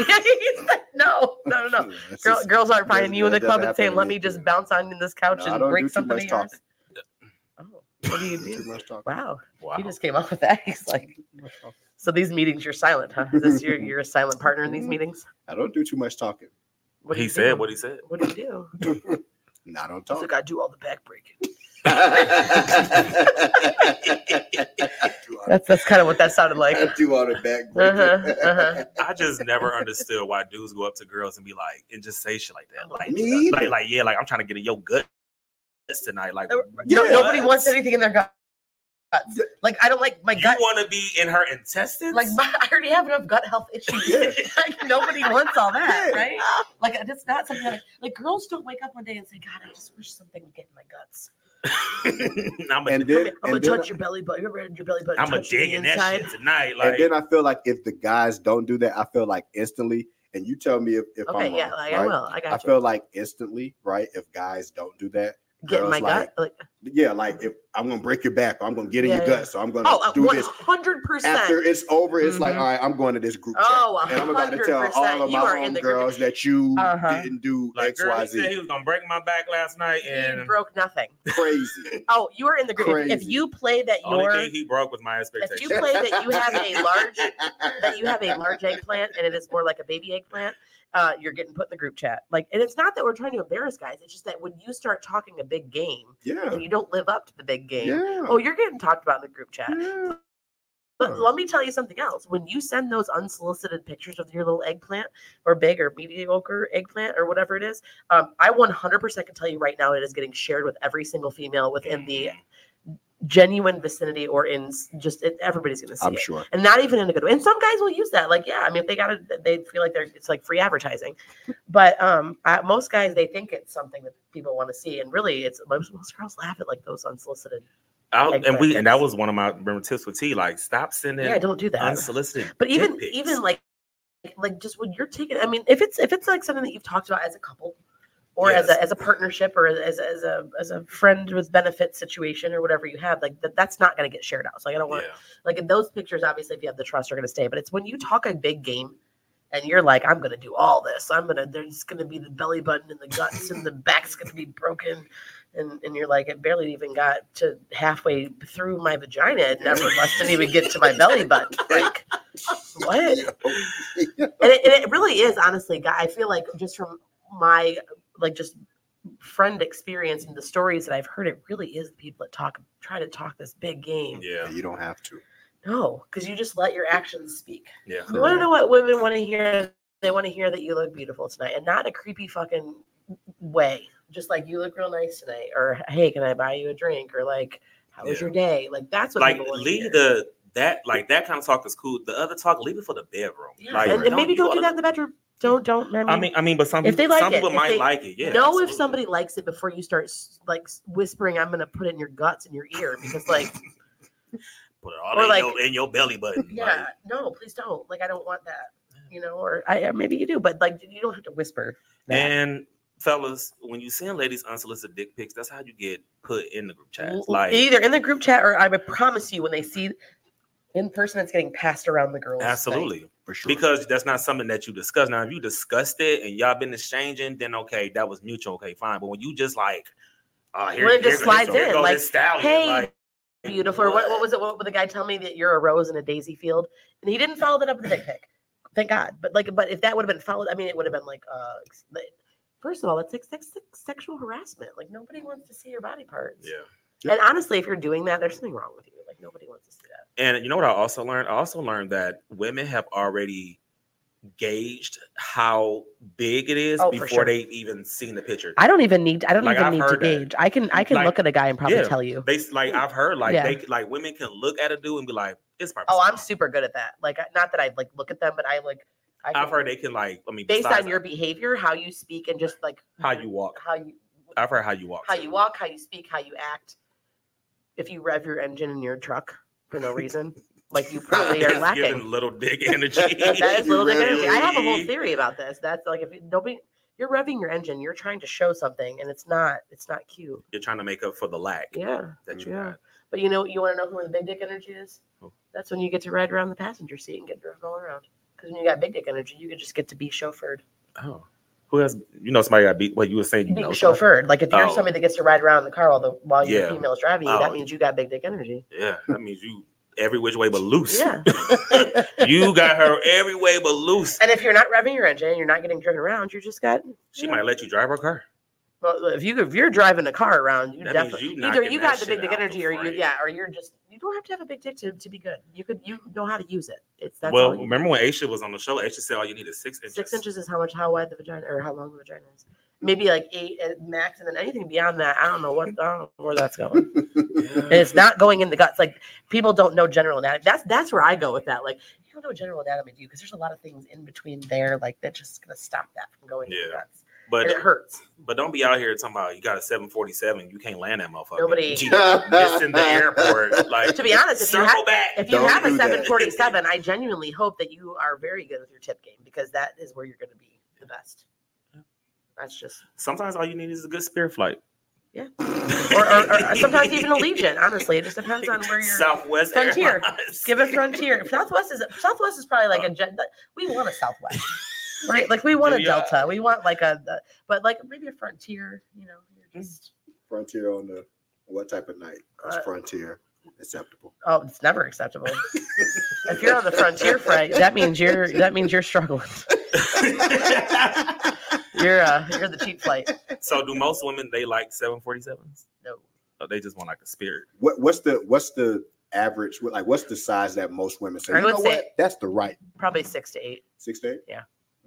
No. Girls aren't finding you in the club and saying, "Let me just bounce on this couch and break something of yours." Oh, what do you do? Wow. He just came up with that. He's like, so these meetings, you're silent, huh? Is this you're a silent partner in these meetings? I don't do too much talking. What he said. What he said. What do you do? I don't talk. Like I do all the back breaking. That's kind of what that sounded like. I do on the back. I just never understood why dudes go up to girls and be like, and just say shit like that. Like, Me like, I'm trying to get in your gut tonight. Like, nobody wants anything in their guts. Like, I don't like my gut. You want to be in her intestines? Like, I already have enough gut health issues. Like, nobody wants all that, right? Like, it's not something like girls don't wake up one day and say, God, I just wish something would get in my guts. I'm gonna touch your belly button. Your belly button. I'm gonna dig in that shit tonight. Like, and then I feel like if the guys don't do that, I feel like instantly. And you tell me if I'm wrong, like, right? I will. I feel like instantly, right? If guys don't do that, get in my gut. Like if I'm gonna break your back, or I'm gonna get in your gut, so I'm gonna do 100%. This. After it's over, it's like, all right, I'm going to this group chat, and I'm about to tell all of my homegirls that you didn't do like, X, Y, Z. He was gonna break my back last night, and he broke nothing. Crazy. Oh, you are in the group. If you play that only thing he broke was my expectations. If you play that you have a large eggplant, and it is more like a baby eggplant. You're getting put in the group chat. Like, and it's not that we're trying to embarrass guys. It's just that when you start talking a big game and you don't live up to the big game, you're getting talked about in the group chat. But let me tell you something else. When you send those unsolicited pictures of your little eggplant or big or mediocre eggplant or whatever it is, I 100% can tell you right now it is getting shared with every single female within the genuine vicinity or in just everybody's gonna see I'm it. sure, and not even in a good way. And some guys will use that, like, I mean, if they feel like it's like free advertising. But most guys, they think it's something that people want to see, and really, it's most girls laugh at like those unsolicited. And that was one of my tips with T. Like, stop sending. Yeah, don't do that. Unsolicited. But even like just when you're taking, I mean, if it's like something that you've talked about as a couple. Or as a partnership, or as a friend with benefit situation, or whatever you have, like that's not going to get shared out. So I don't want like in those pictures. Obviously, if you have the trust, are going to stay. But it's when you talk a big game, and you're like, I'm going to do all this. There's going to be the belly button and the guts, and the back's going to be broken, and you're like, it barely even got to halfway through my vagina. It never didn't even get to my belly button. Like, what? And it really is, honestly, I feel like just from my just friend experience and the stories that I've heard, it really is the people that try to talk this big game. Yeah, you don't have to. No, because you just let your actions speak. Yeah, you want to know what women want to hear? They want to hear that you look beautiful tonight, and not in a creepy fucking way. Just like, you look real nice tonight, or hey, can I buy you a drink, or like, how was your day? Like, that's what like, people want leave to hear. that kind of talk is cool. The other talk, leave it for the bedroom. Yeah. Like, and maybe don't do that in the bedroom. Don't. I mean, but some people might like it. Yeah. Know if somebody likes it before you start like whispering, "I'm going to put it in your guts in your ear," because like put it all in your belly button. Yeah. Like, no, please don't. Like, I don't want that. You know, or maybe you do, but like, you don't have to whisper that. And fellas, when you send ladies unsolicited dick pics, that's how you get put in the group chat. Like, either in the group chat, or I would promise you, when they see in person, it's getting passed around the girls. Absolutely. Thing. For sure. Because that's not something that you discuss. Now, if you discussed it and y'all been exchanging, then okay, that was mutual. Okay, fine. But when you just like, when it just slides in, like, hey, like, beautiful. What was it? What would the guy tell me, that you're a rose in a daisy field? And he didn't follow that up with a dick pic. Thank God. But if that would have been followed, I mean, it would have been like, first of all, it's like sexual harassment. Like, nobody wants to see your body parts. Yeah. And honestly, if you're doing that, there's something wrong with you. Like, nobody wants to see that. And you know what I also learned? I also learned that women have already gauged how big it is before they've even seen the picture. I don't even need to gauge. I can like, look at a guy and probably tell you. I've heard they women can look at a dude and be like, it's probably. Oh, I'm super good at that. Like, not that I like look at them, but I've heard they can based on your behavior, how you speak, and just like how you walk. I've heard how you walk. How you walk, how you speak, how you act. If you rev your engine in your truck for no reason, like, you probably are lacking. Giving little dick energy. That is little dick energy. I have a whole theory about this. That's like, if you're revving your engine, you're trying to show something, and it's not cute. You're trying to make up for the lack. Yeah. That you got. But you want to know who the big dick energy is? That's when you get to ride around the passenger seat and get driven all around. Because when you got big dick energy, you can just get to be chauffeured. Oh. Who has, somebody got beat? What you were saying? You chauffeured. Like, if you're somebody that gets to ride around in the car while your female's driving you, that means you got big dick energy. Yeah, that means you every which way but loose. Yeah. You got her every way but loose. And if you're not revving your engine, you're not getting driven around, you just got. She might let you drive her car. Well, if you're driving a car around, you That definitely means either knocking you that got the big shit dick out energy, the or you frame. or you're just you don't have to have a big dick to be good. You know how to use it. That's Well, all you remember when Aisha was on the show? Aisha said all you need is 6 inches. 6 inches is how wide the vagina or how long the vagina is. Maybe like 8 at max, and then anything beyond that, I don't know where that's going. And it's not going in the guts. Like people don't know general anatomy. That's where I go with that. Like you don't know general anatomy, do you? Because there's a lot of things in between there, like that's just gonna stop that from going in the guts. But and it hurts. But don't be out here talking about you got a 747. You can't land that motherfucker. Nobody missing the airport. Like to be honest, if you have a do that. 747, I genuinely hope that you are very good with your tip game because that is where you're going to be the best. That's just sometimes all you need is a good Spirit flight. Yeah, or sometimes even Allegiant. Honestly, it just depends on where you're. Southwest Frontier. Airlines. Give it Frontier. Southwest is probably like a jet. We want a Southwest, right? Like we want a Delta. We want like but like maybe a Frontier. You know, you're just Frontier on the what type of night? Is Frontier acceptable? Oh, it's never acceptable. If you're on the Frontier flight, that means you're struggling. You're the cheap flight. So do most women they like 747s? No. Or they just want like a Spirit. What's the average? Like what's the size that most women say? I You would know say what? That's the right. Probably 6 to 8. 6 to 8. Yeah.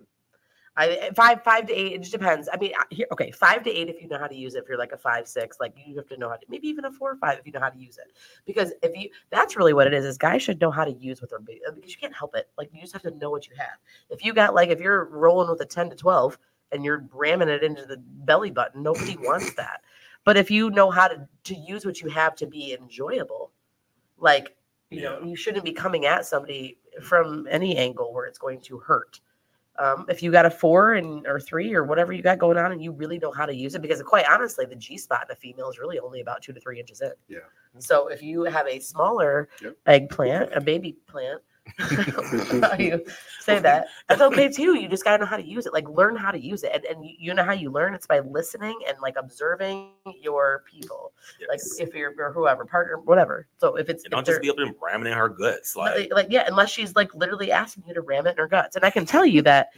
5 to 8. It just depends. I mean, 5 to 8 if you know how to use it. If you're like a 5-6, like you have to know how to. Maybe even a 4 or 5 if you know how to use it. Because that's really what it is. Is guys should know how to use what they're because you can't help it. Like you just have to know what you have. If you got if you're rolling with a 10 to 12 and you're ramming it into the belly button, nobody wants that. But if you know how to use what you have to be enjoyable, like you know, you shouldn't be coming at somebody from any angle where it's going to hurt. If you got a 4 or 3 or whatever you got going on and you really know how to use it, because quite honestly, the G spot in a female is really only about 2 to 3 inches in. Yeah. So if you have a smaller eggplant, a baby plant, how you say that, that's okay too. You just got to know how to use it. Like learn how to use it. And you know how you learn? It's by listening and like observing your people. Yes. Like if you're or whoever, partner, whatever. So if it's don't just be up and ramming in her guts. Like unless she's like literally asking you to ram it in her guts. And I can tell you that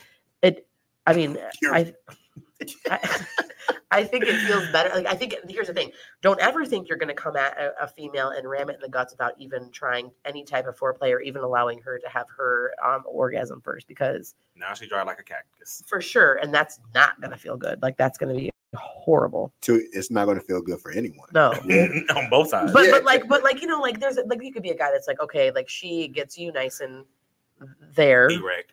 I think it feels better. Like I think here's the thing: don't ever think you're going to come at a female and ram it in the guts without even trying any type of foreplay or even allowing her to have her orgasm first. Because now she's dry like a cactus for sure, and that's not going to feel good. Like that's going to be horrible. It's not going to feel good for anyone. No, on both sides. But you know, like there's like you could be a guy that's like okay, like she gets you nice and there, erect,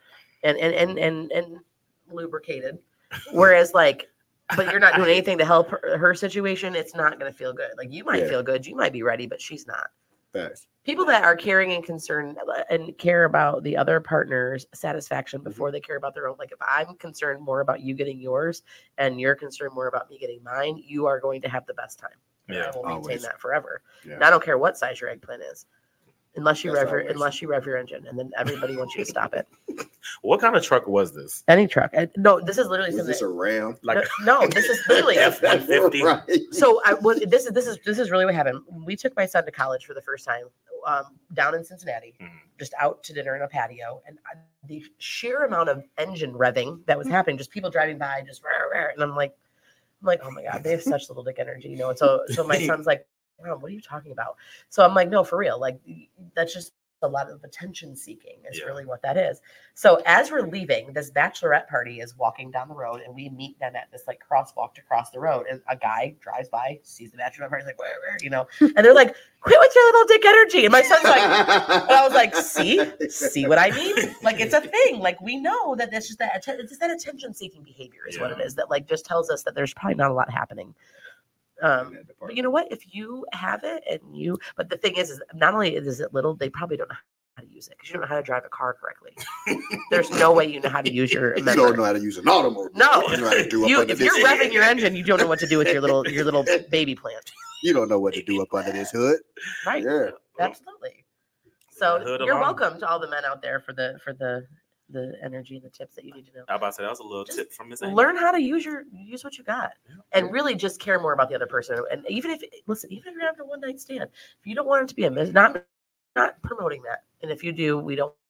and lubricated, whereas like. But you're not doing anything to help her situation. It's not going to feel good. Like you might feel good. You might be ready, but she's not. Thanks. People that are caring and concerned and care about the other partner's satisfaction before they care about their own. Like if I'm concerned more about you getting yours and you're concerned more about me getting mine, you are going to have the best time. Yeah, I will maintain that forever. Yeah. And I don't care what size your eggplant is. Unless you rev your engine, and then everybody wants you to stop it. What kind of truck was this? Any truck. No, this is literally. Was this a Ram? No, this is literally F-150. Right. So this is really what happened. We took my son to college for the first time down in Cincinnati, just out to dinner in a patio, and the sheer amount of engine revving that was happening, just people driving by, just and I'm like, oh my god, they have such little dick energy, you know. And so my son's like, Mom, what are you talking about? So I'm like, no, for real. Like, that's just a lot of attention seeking is really what that is. So as we're leaving, this bachelorette party is walking down the road and we meet them at this like crosswalk to cross the road. And a guy drives by, sees the bachelorette party, like, where, you know, and they're like, quit with your little dick energy. And my son's like, and I was like, see what I mean? Like, it's a thing. Like, we know that it's just that attention seeking behavior is what it is that like just tells us that there's probably not a lot happening. But you know what? If you have it but the thing is not only is it little, they probably don't know how to use it because you don't know how to drive a car correctly. There's no way you know how to use your. You don't know how to use an automobile. No, you know how to do if you're revving your engine, you don't know what to do with your little baby plant. You don't know what to do up under this hood. Right. Yeah. Absolutely. So you're welcome to all the men out there for the energy and the tips that you need to know. I was about to say that was a little tip from Miss Amy. Learn how to use what you got, and really just care more about the other person. And even if you're having a one night stand, if you don't want it to be not promoting that, and if you do, we don't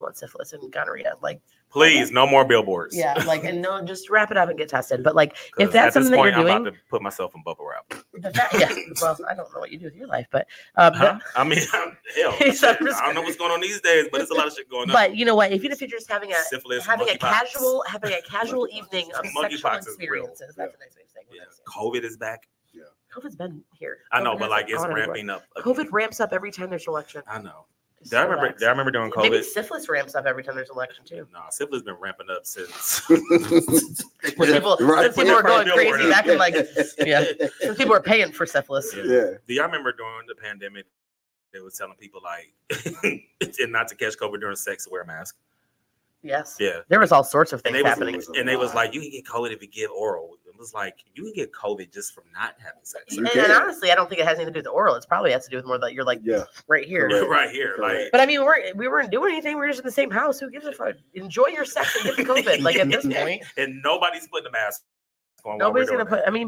want syphilis and gonorrhea. Like, please, no more billboards. Yeah, like, and no, just wrap it up and get tested. But like, if 'Cause that's at this something that point, you're doing, I'm about to put myself in bubble wrap. yeah. Well, I don't know what you do with your life, but I mean, hell, So I don't know what's going on these days, but it's a lot of shit going on. but you know what? Even if you're just having a Syphilis, having a monkeypox. casual evening of Monkeypox sexual is real. experiences, that's a nice way of saying Yeah. it. COVID is back. COVID's been here. I know, COVID but like hasn't it's gone anywhere. ramping up. COVID ramps up every time there's an election. I know. Just Do I remember during COVID? Maybe syphilis ramps up every time there's an election too. No, syphilis been ramping up since. Since people were going crazy back in like, since people were paying for syphilis. Yeah. Do y'all remember during the pandemic, they was telling people like, and not to catch COVID during sex, to wear a mask? Yes. Yeah. There was all sorts of things And happening. they was like, you can get COVID if you give oral. It was like, you can get COVID just from not having sex. You And can. honestly, I don't think it has anything to do with the oral. It's probably has to do with more that you're like right here. Correct. Right here. Like, But I mean, we weren't doing anything. We were just in the same house. Who gives a fuck? Enjoy your sex and get the COVID. Like at this point, and nobody's putting a mask on. nobody's gonna put. I mean,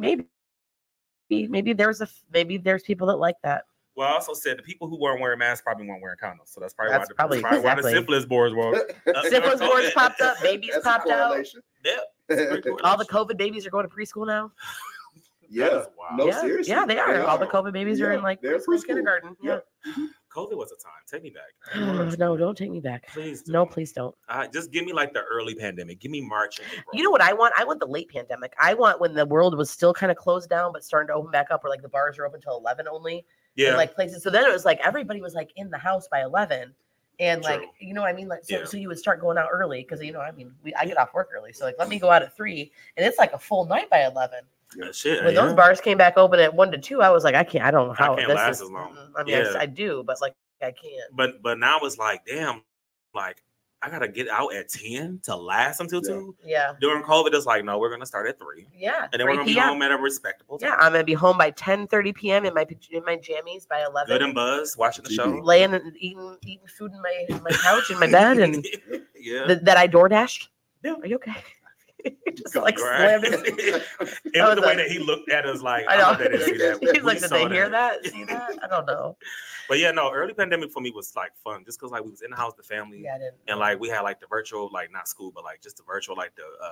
maybe there's people that like that. Well, I also said the people who weren't wearing masks probably weren't wearing condoms. So that's probably That's why probably why the exactly. syphilis boards were. Syphilis boards popped up. Babies That's a popped out. correlation. Yep. All the COVID babies are going to preschool now. Yeah. That is wild. No, yeah, seriously. yeah, they are. All the COVID babies are in like they're preschool, preschool. kindergarten. Yeah. COVID was a time. Take me back. No, don't take me back. Please do. No, please don't. Just give me like the early pandemic. Give me March and April. You know what I want? I want the late pandemic. I want when the world was still kind of closed down, but starting to open back up, where like the bars are open till 11 only. Yeah. And, like places. So then it was like everybody was like in the house by 11. And like, True. you know what I mean? Like, so, Yeah. so you would start going out early because, you know, I mean, I get off work early. So like, let me go out at 3 and it's like a full night by 11. Shit. When those bars came back open at 1 to 2, I was like, I don't know how can't this last is. as long. I mean, Yeah. I do, but like, I can't. But now it's like, damn, like I gotta get out at 10 to last until 2. Yeah. During COVID, it's like, no, we're gonna start at 3. Yeah. And then we're 3 gonna be p.m. home at a respectable time. Yeah, I'm gonna be home by 10:30 p.m. in my jammies by 11. Good and buzz, watching the show. Laying and eating food in my couch in my bed, and yeah. that I door dashed. Yeah. Are you okay? Just Go like Right. slammed it. It was the way that he looked at us like, I know. they didn't see that. He's like, We did saw they hear that? See that? I don't know. But yeah, no, early pandemic for me was like fun just because like we was in the house, the family, Yeah, I didn't. and like we had like the virtual, like not school, but like just the virtual, like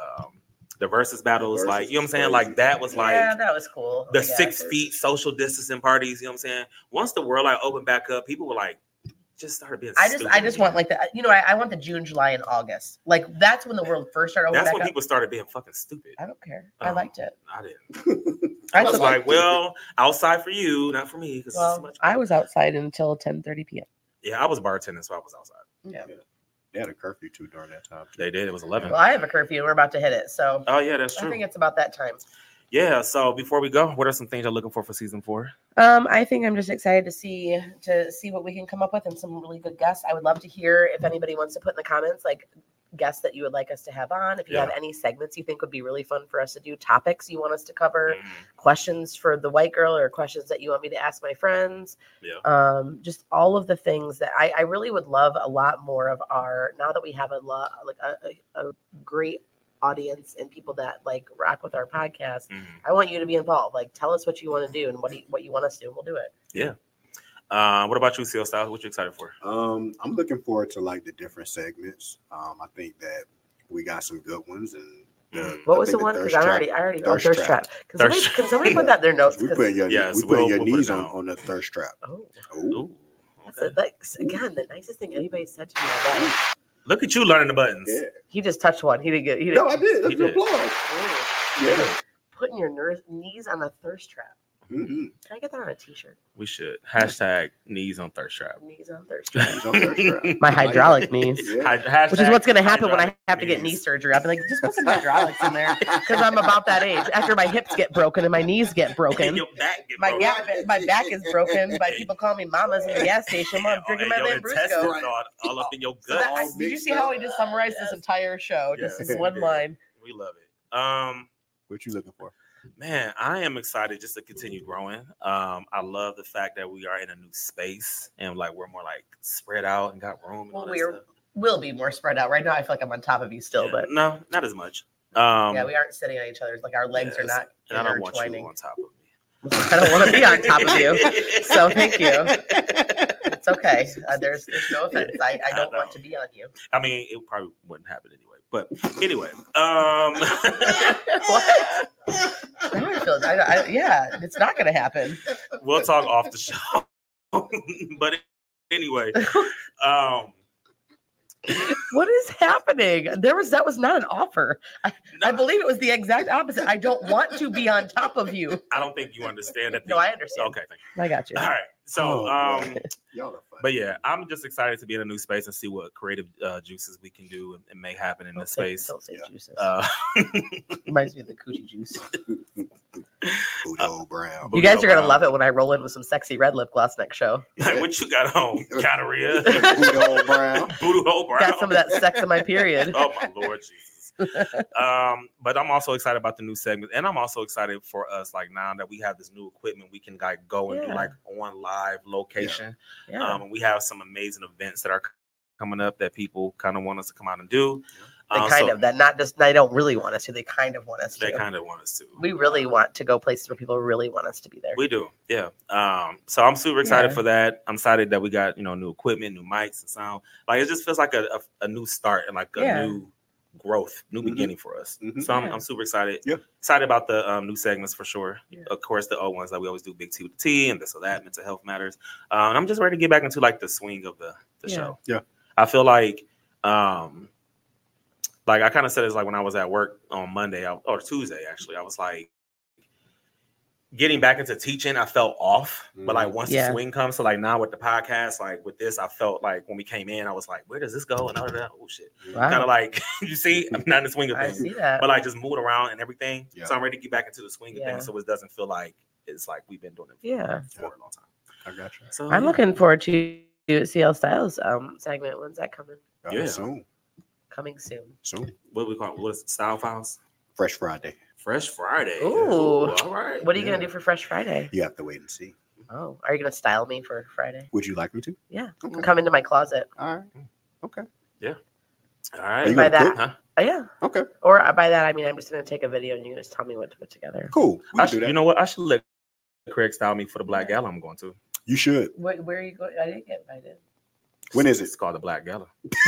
the versus battles, Versus like you know what I'm saying? crazy. Like that was like Yeah, that was cool. the I guess. 6 feet social distancing parties, you know what I'm saying? Once the world like opened back up, people were like just started being I stupid just want like the I want the June, July, and August. Like that's when the world first started opening that's back when up. people started being fucking stupid. I don't care. I Um, liked it. I didn't. I I was still like, liked it. well, outside for you, not for me. Because Well, I was outside until 10:30 p.m. yeah, I was bartending, so I was outside. Yeah. They had a curfew too during that time. They did. It was 11. Well, I have a curfew. And we're about to hit it, so Oh yeah, that's I true. think it's about that time. Yeah. So before we go, what are some things you're looking for season 4? I think I'm just excited to see what we can come up with and some really good guests. I would love to hear if anybody wants to put in the comments like guests that you would like us to have on. If you have any segments you think would be really fun for us to do, topics you want us to cover, questions for the white girl or questions that you want me to ask my friends. Yeah. Just all of the things that I really would love a lot more of our, now that we have a lot, like a great audience and people that like rock with our podcast. I want you to be involved. Like tell us what you want to do and what you want us to do and we'll do it. Yeah. What about you, CL Styles? What you excited for? I'm looking forward to like the different segments. I think that we got some good ones. And what was the one? Because I already thirst trap. Can somebody put that in their notes? We put your we'll knees put it on the thirst trap. Oh, Ooh, that's again the nicest thing anybody said to me all day. look at you learning the buttons. Yeah. He just touched one. He didn't get. He No, didn't. I did. That's He the did. applause. Yeah. Putting your knees on a thirst trap. Mm-hmm. Can I get that on a t-shirt? We should hashtag knees on thirst trap. Knees on thirst trap. Knees on thirst trap. My hydraulic knees. Yeah. Which is what's going to happen when I Hashtag have to get knee knees. surgery. I'll be like, just put some hydraulics in there because I'm about that age. After my hips get broken and my knees get broken, Your back get my broken. my back is broken. By people calling me mamas in the gas station while I'm drinking my Your intestines Lambrusco. all up in your So gut. that, did you see how I just summarized this entire show just Yes. in one line? We love it. What you looking for? Man, I am excited just to continue growing. I love the fact that we are in a new space and like we're more like spread out and got room. And Well, all that stuff. we'll be more spread out. Right now, I feel like I'm on top of you still, Yeah, but no, not as much. yeah, we aren't sitting on each other's. Like our legs are Yes, not and I don't want you intertwining. on top of me. I don't want to be on top of you. So thank you. It's okay. There's no offense. I don't want to be on you. I mean, it probably wouldn't happen anyway. But anyway, What? Now I feel, yeah, it's not going to happen. We'll talk off the show. But anyway, what is happening? That was not an offer. I believe it was the exact opposite. I don't want to be on top of you. I don't think you understand that. No, I understand. Okay, thank I got you. you. All right. So, y'all are funny. but yeah, I'm just excited to be in a new space and see what creative juices we can do and make happen in this space. Don't say juices. Reminds me of the coochie juice. Budo Brown. You guys are going to love it when I roll in with some sexy red lip gloss next show. What you got on? Gonorrhea? Budo Brown. Budo Brown. Got some of that sex in my period. Oh, my Lord Jesus. But I'm also excited about the new segment, and I'm also excited for us, like now that we have this new equipment, we can like go and do like on live location. And we have some amazing events that are coming up that people kind of want us to come out and do. They don't really want us to. They kind of want us to. They kind of want us to. We really want to go places where people really want us to be there. We do, yeah. So I'm super excited for that. I'm excited that we got new equipment, new mics and sound. Like it just feels like a new start and like a new growth, new beginning for us. So I'm super excited. Yeah. Excited about the new segments for sure. Yeah. Of course, the old ones that we always do, Big T with the T and this or that, mental health matters. And I'm just ready to get back into like the swing of the show. Yeah. I feel like I kind of said it's like when I was at work on Monday or Tuesday, actually, I was like, getting back into teaching, I felt off. But like once the swing comes, so like now with the podcast, like with this, I felt like when we came in, I was like, where does this go? And all that, oh shit. Wow. Kind of like, you see, I'm not in the swing of things. I see that. But like just moving around and everything. Yeah. So I'm ready to get back into the swing of things so it doesn't feel like it's like we've been doing it for a long time. I got you. So I'm looking forward to CL Styles segment. When's that coming? Soon. Coming soon. What do we call it? What is it? Style Files? Fresh Friday. Fresh Friday. Ooh. All right. What are you going to do for Fresh Friday? You have to wait and see. Oh, are you going to style me for Friday? Would you like me to? Yeah. Okay. Come into my closet. All right. Okay. Yeah. All right. By that, huh? Yeah. Okay. Or by that, I mean, I'm just going to take a video and you can just tell me what to put together. Cool. You know what? I should let Craig style me for the Black Gala I'm going to. You should. Where are you going? I didn't get invited. When is it? It's called the Black Gala.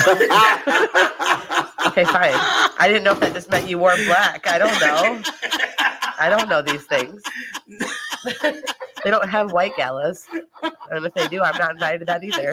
Okay, fine. I didn't know if that just meant you wore black. I don't know. I don't know these things. They don't have white galas. And if they do, I'm not invited to that either.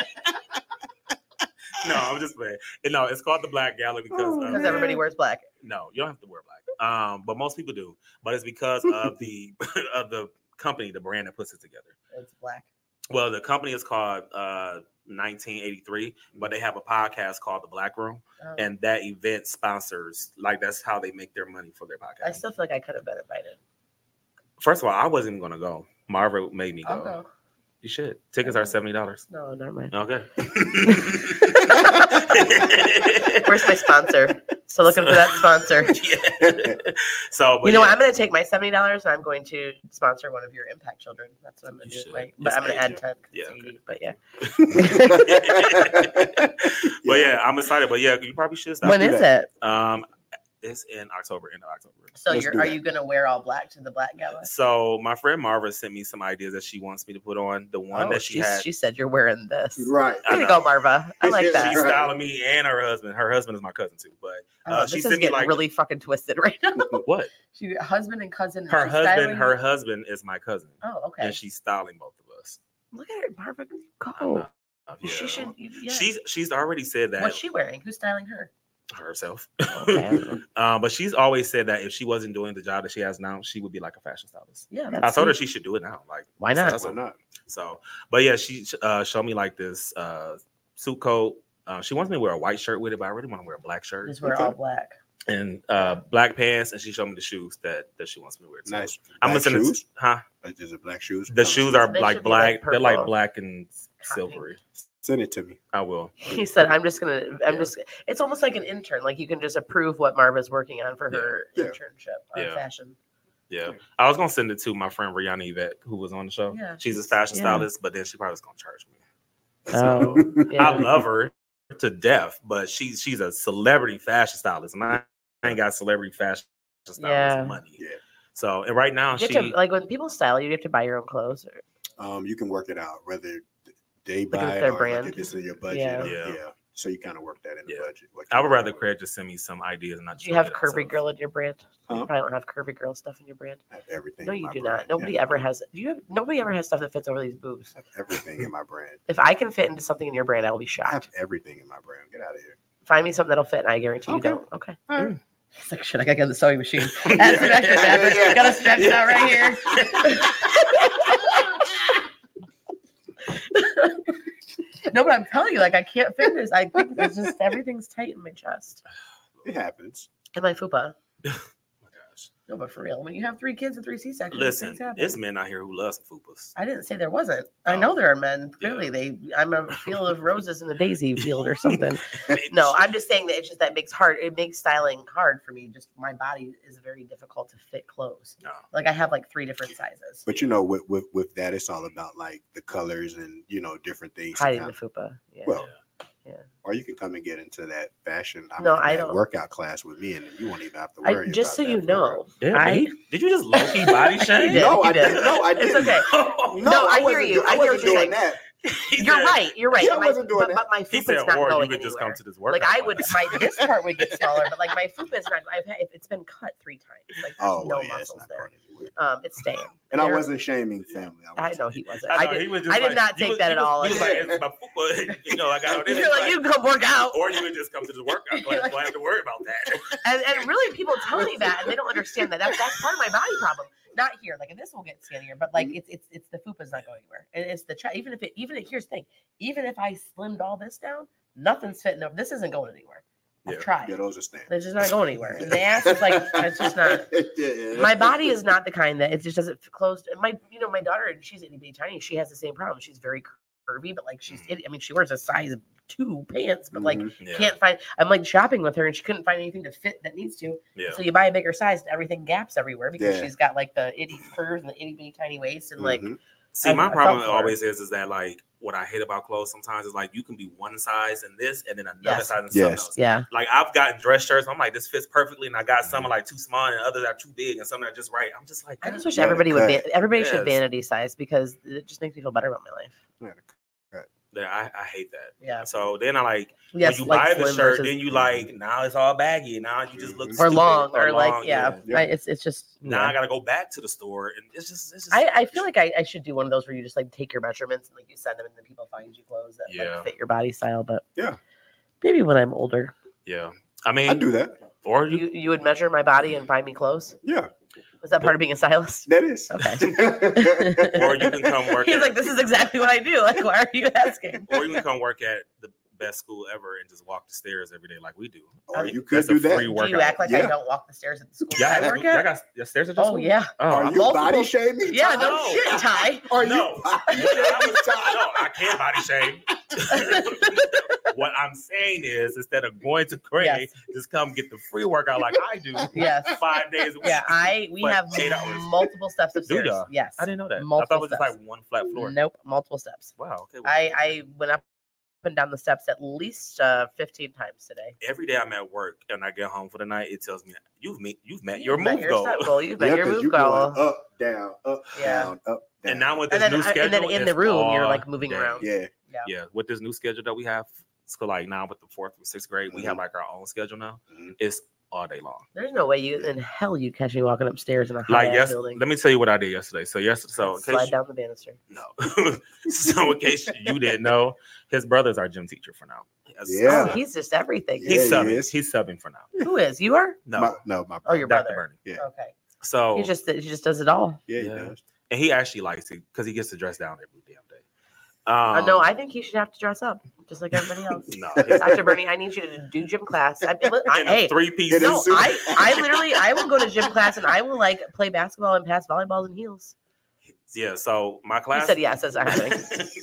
No, I'm just saying. No, it's called the Black Gala because everybody wears black. No, you don't have to wear black. But most people do. But it's because of the company, the brand that puts it together. It's black. Well, the company is called 1983, but they have a podcast called The Black Room, and that event sponsors, like that's how they make their money for their podcast. I still feel like I could have been invited. First of all, I wasn't even going to go. Marva made me go. I'll go. You should. Tickets are $70. No, never mind. Okay. Where's my sponsor? So looking for that sponsor. Yeah. So, you know what? I'm going to take my $70 and I'm going to sponsor one of your impact children. That's what I'm going to do. But I'm going to add 10. Yeah. Okay. But yeah. But yeah, I'm excited. But yeah, you probably should stop. When is it? It's in October, end of October. So are you going to wear all black to the Black Gala? So my friend Marva sent me some ideas that she wants me to put on. The one that she had. She said you're wearing this. Right. Way to go, Marva. I like that. She's styling me and her husband. Her husband is my cousin too. But she sent me like really fucking twisted right now. What? Husband and cousin. Her husband is my cousin. Oh, okay. And she's styling both of us. Look at her, Marva. Go. Yeah. She should. Yeah. She's already said that. What's she wearing? Who's styling her? Herself. Okay. But she's always said that if she wasn't doing the job that she has now, she would be like a fashion stylist. Yeah, I told her she should do it now. Like, why not? Why not? So, but yeah, she showed me like this suit coat. She wants me to wear a white shirt with it, but I really want to wear a black shirt. Just wear all black. And black pants, and she showed me the shoes that she wants me to wear. So nice. I'm listening to, huh? Is it black shoes? The shoes are like black. They're like black and silvery. Send it to me. I will. He said, it's almost like an intern. Like you can just approve what Marva's working on for her internship on fashion. Yeah. I was going to send it to my friend Rihanna Yvette, who was on the show. Yeah. She's a fashion stylist, but then she probably was going to charge me. So, I love her to death, but she's a celebrity fashion stylist. And I ain't got celebrity fashion stylist money. Yeah. So, and right now like when people style you have to buy your own clothes. You can work it out, whether they Like, if buy it their or brand. like if it's in your budget. Yeah. Yeah. So you kind of work that in the budget. I would rather Craig just send me some ideas and not. Do you have Curvy Girl in your brand? Huh? You probably don't have Curvy Girl stuff in your brand. I have everything. No, in you my do brand. not. Nobody ever has. Nobody ever has stuff that fits over these boobs. I have everything in my brand. If I can fit into something in your brand, I will be I shocked. have everything in my brand. Get out of here. Find me something that'll fit, and I guarantee you Okay. don't. Okay. All right. It's like, shit, I gotta get the sewing machine. That's an extra fabric. Gotta stretch it out right here. No, but I'm telling you, like, I can't fit this. I think it's just everything's tight in my chest. It happens. And my fupa. Oh my gosh. No, but for real, when you have 3 kids and 3 C-sections, Listen, things happen. there's men out here who love some fupas. I didn't say there wasn't. I know there are men. Clearly, I'm a field of roses in the daisy field or something. No, I'm just saying that it's just that it makes styling hard for me. Just my body is very difficult to fit clothes. No. Like I have like 3 different sizes. But you know, with that, it's all about like the colors and different things. Hiding the fupa. Yeah. Well, yeah. Or you can come and get into that fashion. I don't. Workout class with me, and you won't even have to worry. Just so about you that know, did you just low key body shame? did. No, You I did. didn't. No, I didn't. It's okay. No, I hear you. I hear what you're saying. That. You're right. You're right. I wasn't doing that. But my He fupa's said, not or going you could just come anywhere. to this workout. Like I would, class. this part would get smaller, but like my fupa's not. It's been cut 3 times. Like there's no It's muscles not there. going anywhere. It's staying. And I wasn't shaming family. I know he wasn't. I know, I did. he was just I did like- not he take was- that he at was- all. He was like, it's my fupa. I got it. You're like, you can come work out. Or you would just come to the workout class. Don't have to worry about that. And really, people tell me that, and they don't understand that. That's part of my body problem. Not here, like, and this will get skinnier, but like it's the fupa's not going anywhere. And it's the even if here's the thing, even if I slimmed all this down, nothing's fitting over. This isn't going anywhere. I've tried. Yeah, those are standard. It's just not going anywhere. And the ass is like it's just not. My body is not the kind that it just doesn't fit close. My daughter, she's itty bitty tiny. She has the same problem. She's very curvy, but like she's itty. I mean, she wears a size 2 pants, but like can't find. I'm like shopping with her, and she couldn't find anything to fit that needs to. Yeah. So you buy a bigger size, and everything gaps everywhere because Yeah. she's got like the itty curves and the itty bitty tiny waist, and like. See, I my felt problem for her. always is that like what I hate about clothes sometimes is like you can be one size in this and then another Yes. size in something else. Yeah. Like I've gotten dress shirts. I'm like, this fits perfectly, and I got some are like too small and others are too big, and some are just right. I'm just like, I just wish Yeah, everybody would. cut. Everybody should Yes. vanity size because it just makes me feel better about my life. yeah, I hate that. Yeah. So then I like Yes. when you like buy the slim shirt, versus- then you like now it's all baggy. Now you just look or stupid, long or like yeah. It's just Now yeah. I gotta go back to the store, and it's just I feel like I should do one of those where you just like take your measurements and like you send them and then people find you clothes that Yeah. like fit your body style. But Yeah. maybe when I'm older, yeah. I mean, I do that. or you you would measure my body and find me clothes. Yeah, Was that part of being a stylist? that is. Okay. or you can come work. He's at, like, this is exactly what I do. Like, why are you asking? or you can come work at the best school ever and just walk the stairs every day like we do. Or you could That's a do that. free Do you workout. act like I Yeah. don't walk the stairs at the school Yeah, I work y'all at? got your stairs at your Oh school? yeah. Oh, Are I'm you multiple- body shaming? Yeah, Ty? no shit, Ty. Are No. you body What I shaming? was- Ty? no, I can't body shame. What I'm saying is, instead of going to Craig, Yes. just come get the free workout like I do. Yes. 5 days a week. Yeah, we But have 8 hours. multiple steps of stairs. y'all? Yes. I didn't know that. I Multiple thought it was just steps. like one flat floor. Nope, multiple steps. Wow. Okay. well, I went up and down the steps at least 15 times today. every day I'm at work and I get home for the night, it tells me you've met your You've met move your goal. step goal. You've met Yeah, your 'cause move you goal. going up, down, up, Yeah. down, up, down. And now with And this then, new schedule, and then in the it's room, you're all like moving day. around. Yeah. Yeah, with this new schedule that we have, so like now with the 4th through 6th grade, we have like our own schedule now. Mhm. It's all day long. There's no way in hell you catch me walking upstairs in a high Like yes, building. let me tell you what I did yesterday. So in Slide case down the banister. no, so in case you didn't know, his brother's our gym teacher for now. Yeah. Oh, he's just everything. Yeah, He's he subbing. is. He's subbing for now. Who is? You are? No, My Oh, your Dr. brother. Bernie. Yeah. Okay. So He just does it all. Yeah, he Yeah. does. and he actually likes it because he gets to dress down every damn day. No, I think he should have to dress up just like everybody else. no. Dr. Bernie, I need you to do gym class. Hey, 3-piece. It no, is super- I will go to gym class and I will like play basketball and pass volleyballs in heels. Yeah. So my He class. said yes, as I happening.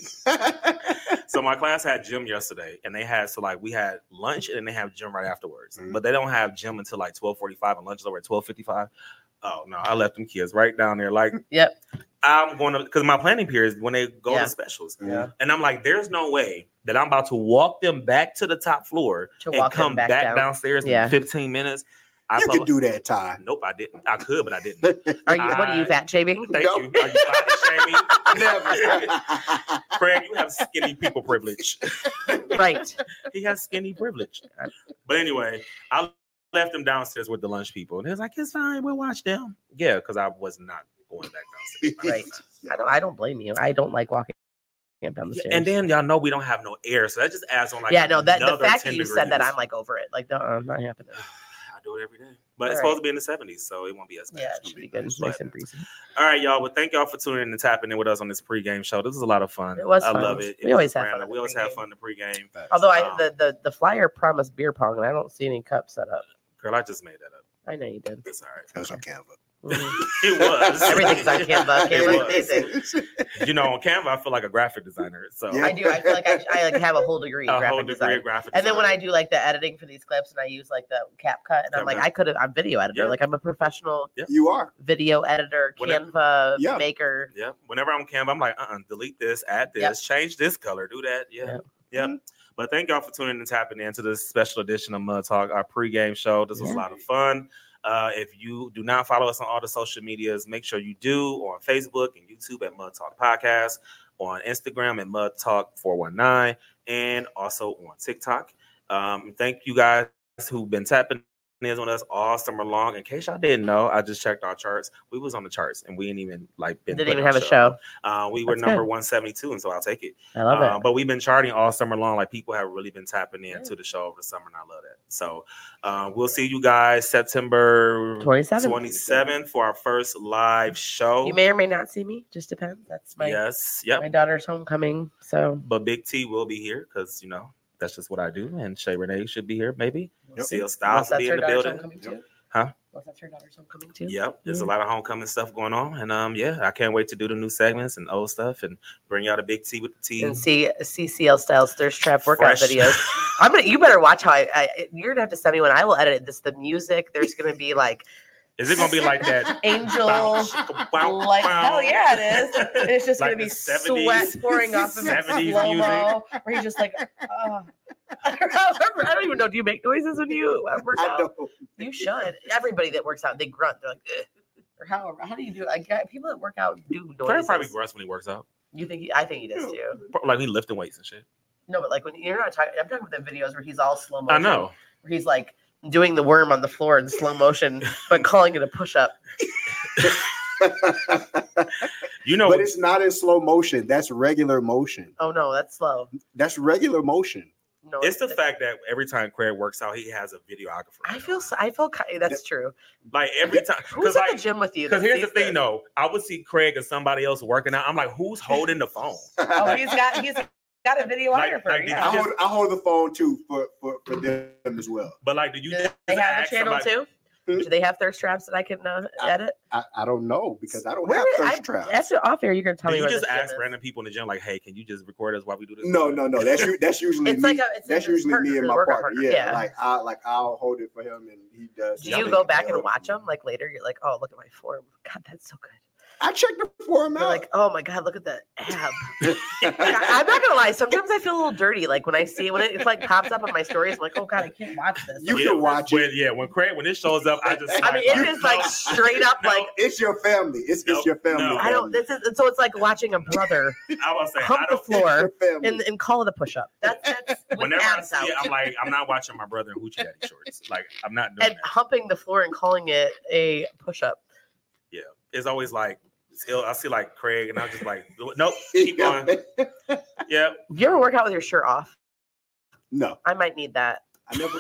So my class had gym yesterday, and they had we had lunch and then they have gym right afterwards. Mhm. But they don't have gym until like 12:45, and lunch is over at 12:55. Oh no, I left them kids right down there. Like, Yep. I'm going to because my planning period is when they go Yeah. to specials, Yeah. and I'm like, there's no way that I'm about to walk them back to the top floor To and walk come them back back down. downstairs Yeah. in 15 minutes. You could do that, Ty. Nope, I didn't. I could, but I didn't. What are you, fat shaming? Thank you. Are you body shaming? Never. Craig, you have skinny people privilege. Right. He has skinny privilege. But anyway, I left him downstairs with the lunch people, and he was like, "It's fine. We'll watch them." Yeah, because I was not going back downstairs. Right. I don't blame you. I don't like walking down the stairs. And then y'all know we don't have no air, so that just adds on like the fact that you degrees. said that, I'm like over it. Like, not happening. I do it every day, but it's supposed to be in the 70s, so it won't be as bad. Yeah, it should be good. Nice and breezy. All right, y'all. Well, thank y'all for tuning in and tapping in with us on this pregame show. This was a lot of fun. It was I fun. love it. We always have fun. We always have fun in the pregame. Although the flyer promised beer pong, and I don't see any cups set up. Girl, I just made that up. I know you did. It's all right. That was on Canva. It was. Everything's on Canva. You know, on Canva, I feel like a graphic designer. So I do. I feel like I like have a whole degree in graphic design. And then when I do like the editing for these clips, and I use like the CapCut, and I'm like, I'm video editor. Like I'm a professional. You are video editor, Canva maker. Yeah. Whenever I'm on Canva, I'm like, delete this, add this, change this color, do that. Yeah. But thank y'all for tuning in and tapping into this special edition of Mud Talk, our pregame show. This was a lot of fun. If you do not follow us on all the social medias, make sure you do on Facebook and YouTube at Mud Talk Podcast, on Instagram at Mud Talk 419, and also on TikTok. Thank you guys who've been tapping in on us all summer long. In case y'all didn't know, I just checked our charts. We was on the charts, and we didn't even have a show. We were number 172, and so I'll take it. I love it. But we've been charting all summer long. Like people have really been tapping into the show over the summer, and I love that. So we'll see you guys September 27th for our first live show. You may or may not see me. Just depends. That's my my daughter's homecoming. So, but Big T will be here because that's just what I do. And Shay Renee should be here, maybe. CL Styles will be in the building. Huh? Well, that's her daughter's homecoming too. Yep. There's a lot of homecoming stuff going on. And I can't wait to do the new segments and old stuff and bring y'all the Big T with the T. And see CL Styles thirst trap workout videos. You better watch how you're gonna have to send me one. I will edit this. The music, there's gonna be like, is it gonna be like that? Angel, like hell yeah, it is. It's just like gonna be sweat pouring off of slow-mo, where you're just like, I don't even know. Do you make noises when you work out? You should. Everybody that works out, they grunt. They're like, ugh. Or how do you do it? Like people that work out do noises. Probably grunts when he works out. You think? I think he does too. Like he lifting weights and shit. No, but like when you're not talking, I'm talking about the videos where he's all slow motion. I know. Where he's like doing the worm on the floor in slow motion, but calling it a push-up. But it's not in slow motion. That's regular motion. Oh no, that's slow. That's regular motion. No, it's the fact that every time Craig works out, he has a videographer. I feel that's true. Like every time, who's in the gym with you? Because here's the thing, though, I would see Craig or somebody else working out. I'm like, who's holding the phone? Oh, he's got a videographer. I hold the phone too for them as well. But like, do they have a channel too? Do they have thirst traps that I can edit? I don't know because I don't have thirst traps. That's off air. You're gonna tell me. You just ask random people in the gym, like, "Hey, can you just record us while we do this?" No. That's usually it's me. That's usually me and my partner. Yeah. I'll hold it for him and he does. Do you go back and watch them like later? You're like, oh, look at my form. God, that's so good. I checked the form out. Like, oh my God, look at that ab. I'm not gonna lie. Sometimes I feel a little dirty. Like when I see when it like pops up on my stories, I'm like, oh God, I can't watch this. You can watch it. When it shows up, I mean, it is like straight up like it's your family. It's your family. No. I don't. So it's like watching a brother hump the floor and call it a push-up. That's whenever I see it, I'm like, I'm not watching my brother in Hoochie Daddy shorts. Like I'm not doing and humping the floor and calling it a push-up. Yeah, it's always like. I see like Craig, and I'm just like, nope, keep going. Yeah. Do you ever work out with your shirt off? No. I might need that. I never.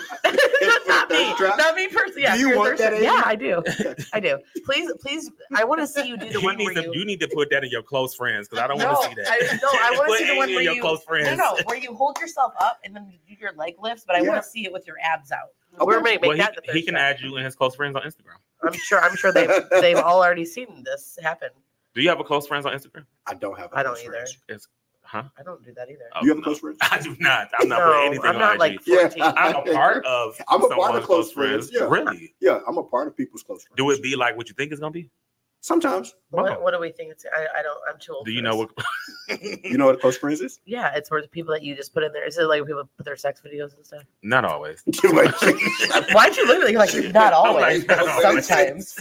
Not me personally. Yeah, do you want that? Yeah, I do. Please. I want to see you do the one where you need to put that in your close friends because I don't want to see that. I want to see the one where you close friends. No, where you hold yourself up and then you do your leg lifts, but I want to see it with your abs out. Okay. He can add you in his close friends on Instagram. I'm sure they've all already seen this happen. Do you have a close friends on Instagram? I don't have. I don't either. Huh? I don't do that either. You have a close friend? I do not. I'm not putting anything I'm not on like IG. 14. I'm a part of. I'm a part of close friends. Yeah. Really? Yeah, I'm a part of people's close friends. Do it be like what you think it's gonna be? Sometimes. What do we think? I don't. I'm too old. Do you know what? You know what a close friends is? Yeah, it's where the people that you just put in there. Is it like people put their sex videos and stuff? Not always. Why'd you look like not always, Not but always. sometimes?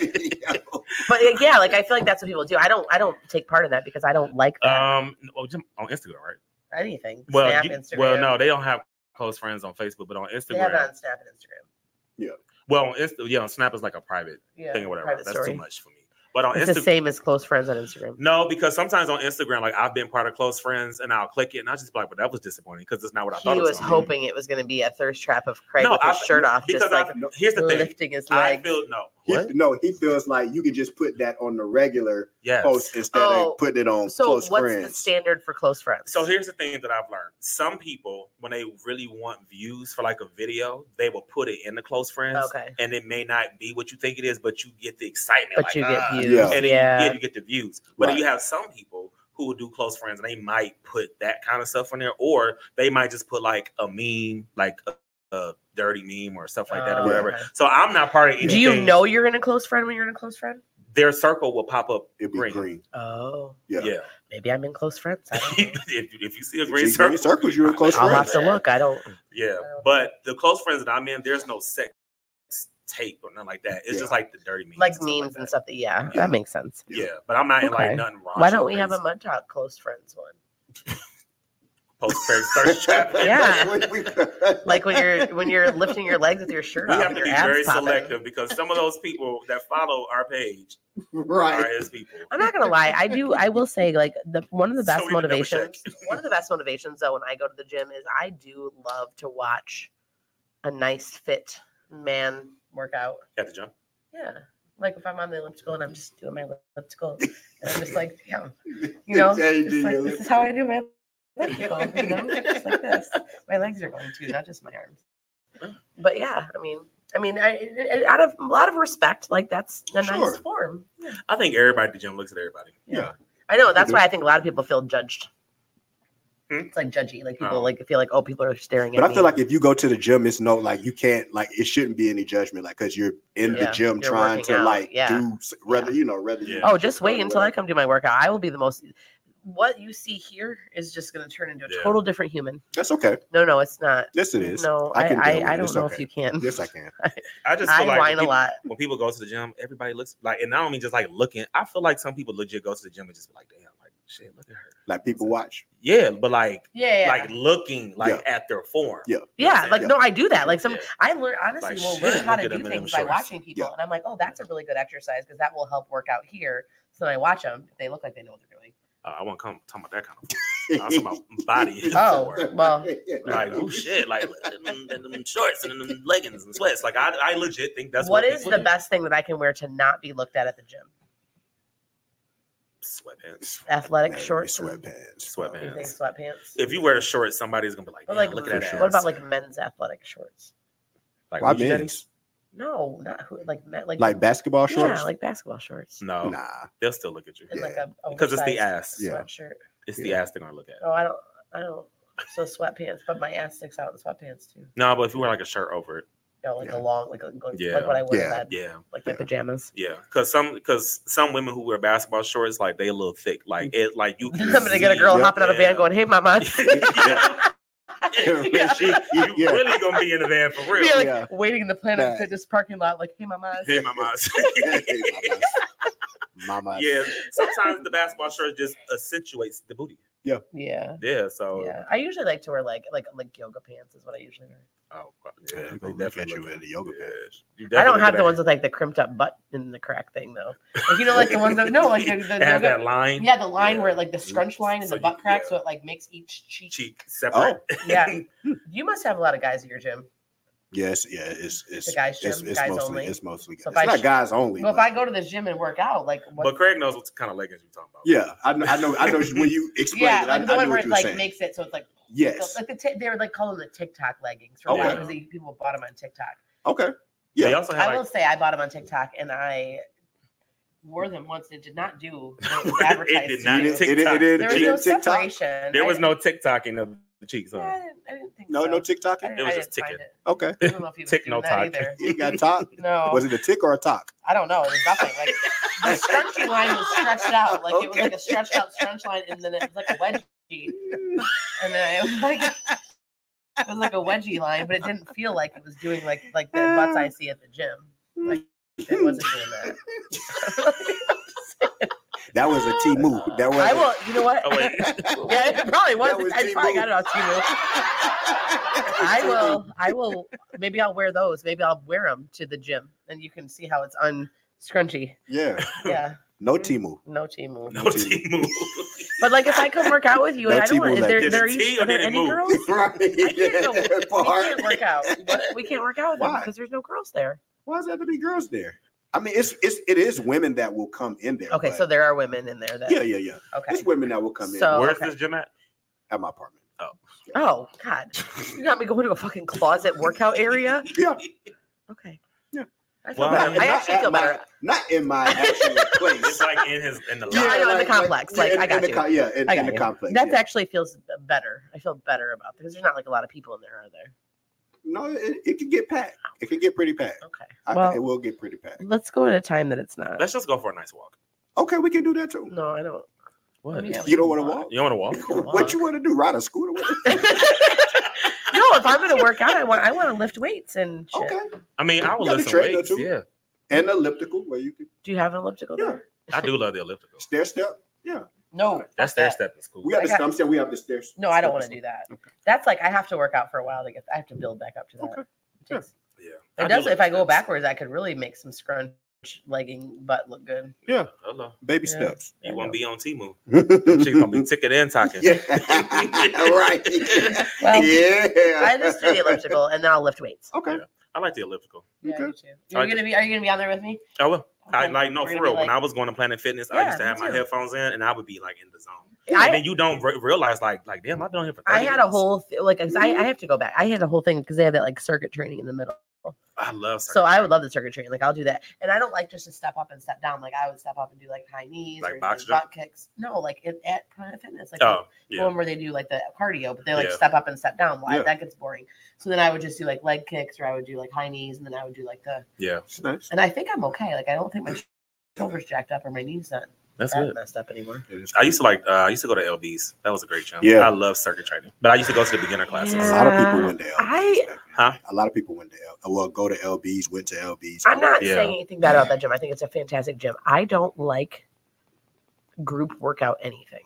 But yeah, like I feel like that's what people do. I don't take part in that because I don't like that. Just on Instagram, right? Anything. Well, Snap, Instagram. well, no, they don't have close friends on Facebook, but on Instagram. They have it on Snap and Instagram. Yeah. Well, on Snap is like a private Yeah, thing or whatever. private That's story. too much for me. But on It's the Instagram, same as close friends on Instagram. no, because sometimes on Instagram, like I've been part of close friends, and I'll click it, and I'll just be like, "But that was disappointing because it's not what I thought." He It was gonna be." hoping it was going to be a thirst trap of Craig No, with his shirt off, because just like here's the thing. lifting his I legs. feel He feels like you could just put that on the regular yes. post instead of putting it on So close what's friends. the standard for close friends? So here's the thing that I've learned. Some people, when they really want views for like a video, they will put it in the close friends. Okay. And it may not be what you think it is, but you get the excitement. But like, you get views. Yeah. And then you get the views. But then Right. you have some people who will do close friends and they might put that kind of stuff on there, or they might just put like a meme, like a dirty meme or stuff like that or Oh, whatever. okay. So I'm not part of anything. Do you know you're in a close friend when you're in a close friend? Their circle will pop up It'd be green. Oh, Yeah. Yeah. maybe I'm in close friends. I don't know. if you see a If green you see green circles, you're a close I'll friend. have to look. I don't. Yeah, but the close friends that I'm in, there's no sex tape or nothing like that. It's just like the dirty memes, Like stuff memes and that. stuff. That makes sense. Yeah, but I'm not in Okay. like nothing wrong. Why don't we have a Mud Talk close friends one? post Craig's thirst trap? Yeah. Like when you're lifting your legs with your shirt We off have and to your be abs very popping. selective because some of those people that follow our page are Right. his people. I'm not gonna lie. I will say like one of the best So we can double motivations. check. One of the best motivations though when I go to the gym is I do love to watch a nice fit man work out. At the gym. Yeah. Like if I'm on the elliptical and I'm just doing my elliptical and I'm just like, damn, you know, just like, this is how I do my elliptical, you know, just like this. My legs are going too, not just my arms. But yeah, I mean, out of a lot of respect, like that's a Sure. nice form. Yeah. I think everybody at the gym looks at everybody. Yeah. I know that's why I think a lot of people feel judged. Hmm? It's like judgy, like people Oh. like feel like, oh, people are staring But at I me. feel like if you go to the gym, it's no like you can't like it shouldn't be any judgment like because you're in the Yeah, gym you're trying working to out, like yeah. do whether you Yeah. oh, just wait until I come do my workout. I will be the most. What you see here is just going to turn into a Yeah. total different human. That's okay. No, it's not. Yes, it is. No, I can deal with I it. don't It's know okay. if you can. Yes, I can. I just I feel like whine a people- lot. when people go to the gym, everybody looks like, and I don't mean just like looking. I feel like some people legit go to the gym and just be like, damn, like shit, look at her. Like people watch. Yeah, but like Yeah, like looking like Yeah. at their form. Yeah. yeah. Like Yeah. no, I do that. Like some, Yeah. I learn honestly Like, will shit, learn how look to at do them in things them by shorts. watching people, Yeah. and I'm like, oh, that's a really good exercise because that will help work out here. So then I watch them. If they look like they know what they're doing. I want to come talking about that kind of. I'm talking about body. Oh, form. well, Like oh shit, like them shorts and them leggings and sweats. Like I legit think that's what is people the do. best thing that I can wear to not be looked at the gym? Sweatpants. Athletic Man, shorts. and- sweatpants. You think Sweatpants. sweatpants? If you wear the shorts, somebody's gonna be like, Or "Damn, like, look at that." for ass." what about like men's athletic shorts? like Why Gucci men's? daddies? No, not like Like basketball shorts? Yeah, like basketball shorts. No, Nah. they'll still look at you And like a because it's the oversized ass. Yeah. sweatshirt. It's the Yeah. ass they're gonna look at. Oh, I don't. So sweatpants, but my ass sticks out in sweatpants too. No, but if you wear like a shirt over it, You know, like Yeah. a long, like Yeah. what I wear to Yeah. bed, yeah, like my pajamas. yeah. Because some women who wear basketball shorts, like they a little thick, like it, like you. I'm Can gonna get a see- girl Yeah. hopping out of a van going, "Hey, mama." Yeah. You Yeah. really gonna be in the van for real. Yeah, like Yeah. waiting in the Planet That- Fitness parking lot, like, "Hey, mama." Hey, mama. Mama. Yeah, sometimes the basketball shirt just accentuates the booty. Yeah. Yeah, so Yeah. I usually like to wear like yoga pants is what I usually wear. oh, Yeah, yeah, people they look at definitely you look in the yoga yeah. pants. You I don't definitely have look the at ones with like the crimped up butt in the crack thing though. Like, you know, like the ones that no, like the It has that yoga, line. yeah, the line Yeah. where like the scrunch line and So the butt you- crack, yeah. so it like makes each cheek. separate. Yeah. You must have a lot of guys at your gym. Yes, yeah, it's The guys' gym, it's guys mostly only. it's mostly So if guys. It's I not guys only. Well, if but- I go to this gym and work out, like what? But Craig knows what kind of leggings you're talking about. yeah, I know when you explain Yeah, it, like I the knew one where what it you were like saying. makes it so it's like Yes. like they were like calling them the TikTok leggings for Okay. guys because people bought them on TikTok. Okay. They Yeah. also I have will like say I bought them on TikTok and I wore them once. It did not do what was It advertised. did to not. do. TikTok. It There was did no TikTok? separation. there was no TikToking of the cheeks on. Yeah, I didn't think No, so. no TikToking. I didn't, It was I just didn't find ticking. it. Okay. I don't know if he was Tick, doing no that talk. either. You got talk. No, Was it a tick or a talk? I don't know. It was nothing. Like the scrunchy line was stretched out, like it was like a stretched out scrunch line, and then it was like a wedgie, and then it was like a wedgie line, but it didn't feel like it was doing like the butts I see at the gym. Like it wasn't doing that. That was a T move. That was. I will. You know what? Oh, wait. Yeah, it probably was. I probably got it on Temu. I will. Maybe I'll wear those. Maybe I'll wear them to the gym, and you can see how it's unscrunchy. Yeah. Yeah. No Temu. No Temu. No Temu. But like, if I come work out with you, and I don't want. Is there Did it any move? girls? Right. I can't go. We can't work out. We can't work out with them Why? because there's no girls there. Why does there have to be girls there? I mean, it is women that will come in there. Okay, so there are women in there. That, yeah. Okay. It's women that will come in. So- Where's okay. this gym at? At my apartment. Oh God, you got me going to a fucking closet workout area. Yeah. Okay. Yeah. I feel Well, better. I actually feel better. Not in my actual place. It's like in the Yeah, I know, in the complex. Like, I got you. In I got the you. complex. That yeah. actually feels better. I feel better about because there's not like a lot of people in there, are there? No, it can get packed. It can get pretty packed. Okay. It Well, will get pretty packed. let's go at a time that it's not. Let's just go for a nice walk. Okay, we can do that too. No, I don't. What? Yeah, You don't want to walk? You want to walk? What you want to do? Ride a scooter? No, if I'm gonna work out, I want to lift weights and shit. Okay. I mean, I would You got lift a some treadmill, weights. too? Yeah, And elliptical where you can Do you have an elliptical there? I do love the elliptical. stair step. Yeah. No, That stair step is cool. We have I the got- I'm saying we have the stairs. No, I don't want to do that. Okay. That's like I have to work out for a while to get. I have to build back up to that. Okay. It takes- Yeah, It does. If I go backwards, I could really make some scrunch legging butt look good. Yeah. Hello. Baby Yeah. steps. You won't be on Temu. yeah. She's gonna be ticket and talking. Right. Well, Yeah. I just do the elliptical and then I'll lift weights. Okay. I like the elliptical. Yeah, Okay. you too. Are you gonna be on there with me? I will. I Okay. like no We're for gonna real. be When like- I was going to Planet Fitness, I Yeah, used to have me my too. headphones in, and I would be like in the zone. I- And then you don't realize like damn, I've been here for 30 I had a minutes. whole I have to go back. I had a whole thing because they have that like circuit training in the middle. I love So I would love the circuit training. Like I'll do that, and I don't like just to step up and step down. Like I would step up and do like high knees Like or box butt kicks. No, like at Planet Fitness, like Oh, the yeah. one where they do like the cardio, but they like Yeah. step up and step down. Well, Yeah. that gets boring. So then I would just do like leg kicks, or I would do like high knees, and then I would do like Yeah. It's nice. And I think I'm okay. Like I don't think my shoulders jacked up or my knees not That's that good. messed up anymore. It is I used to go to LB's. That was a great gym. Yeah. I love circuit training. But I used to go to the beginner classes. A lot of people went to LBs. I- Huh? A lot of people went to go to LBs, went to LBs. I'm not Yeah. saying anything bad about that gym. I think it's a fantastic gym. I don't like group workout anything.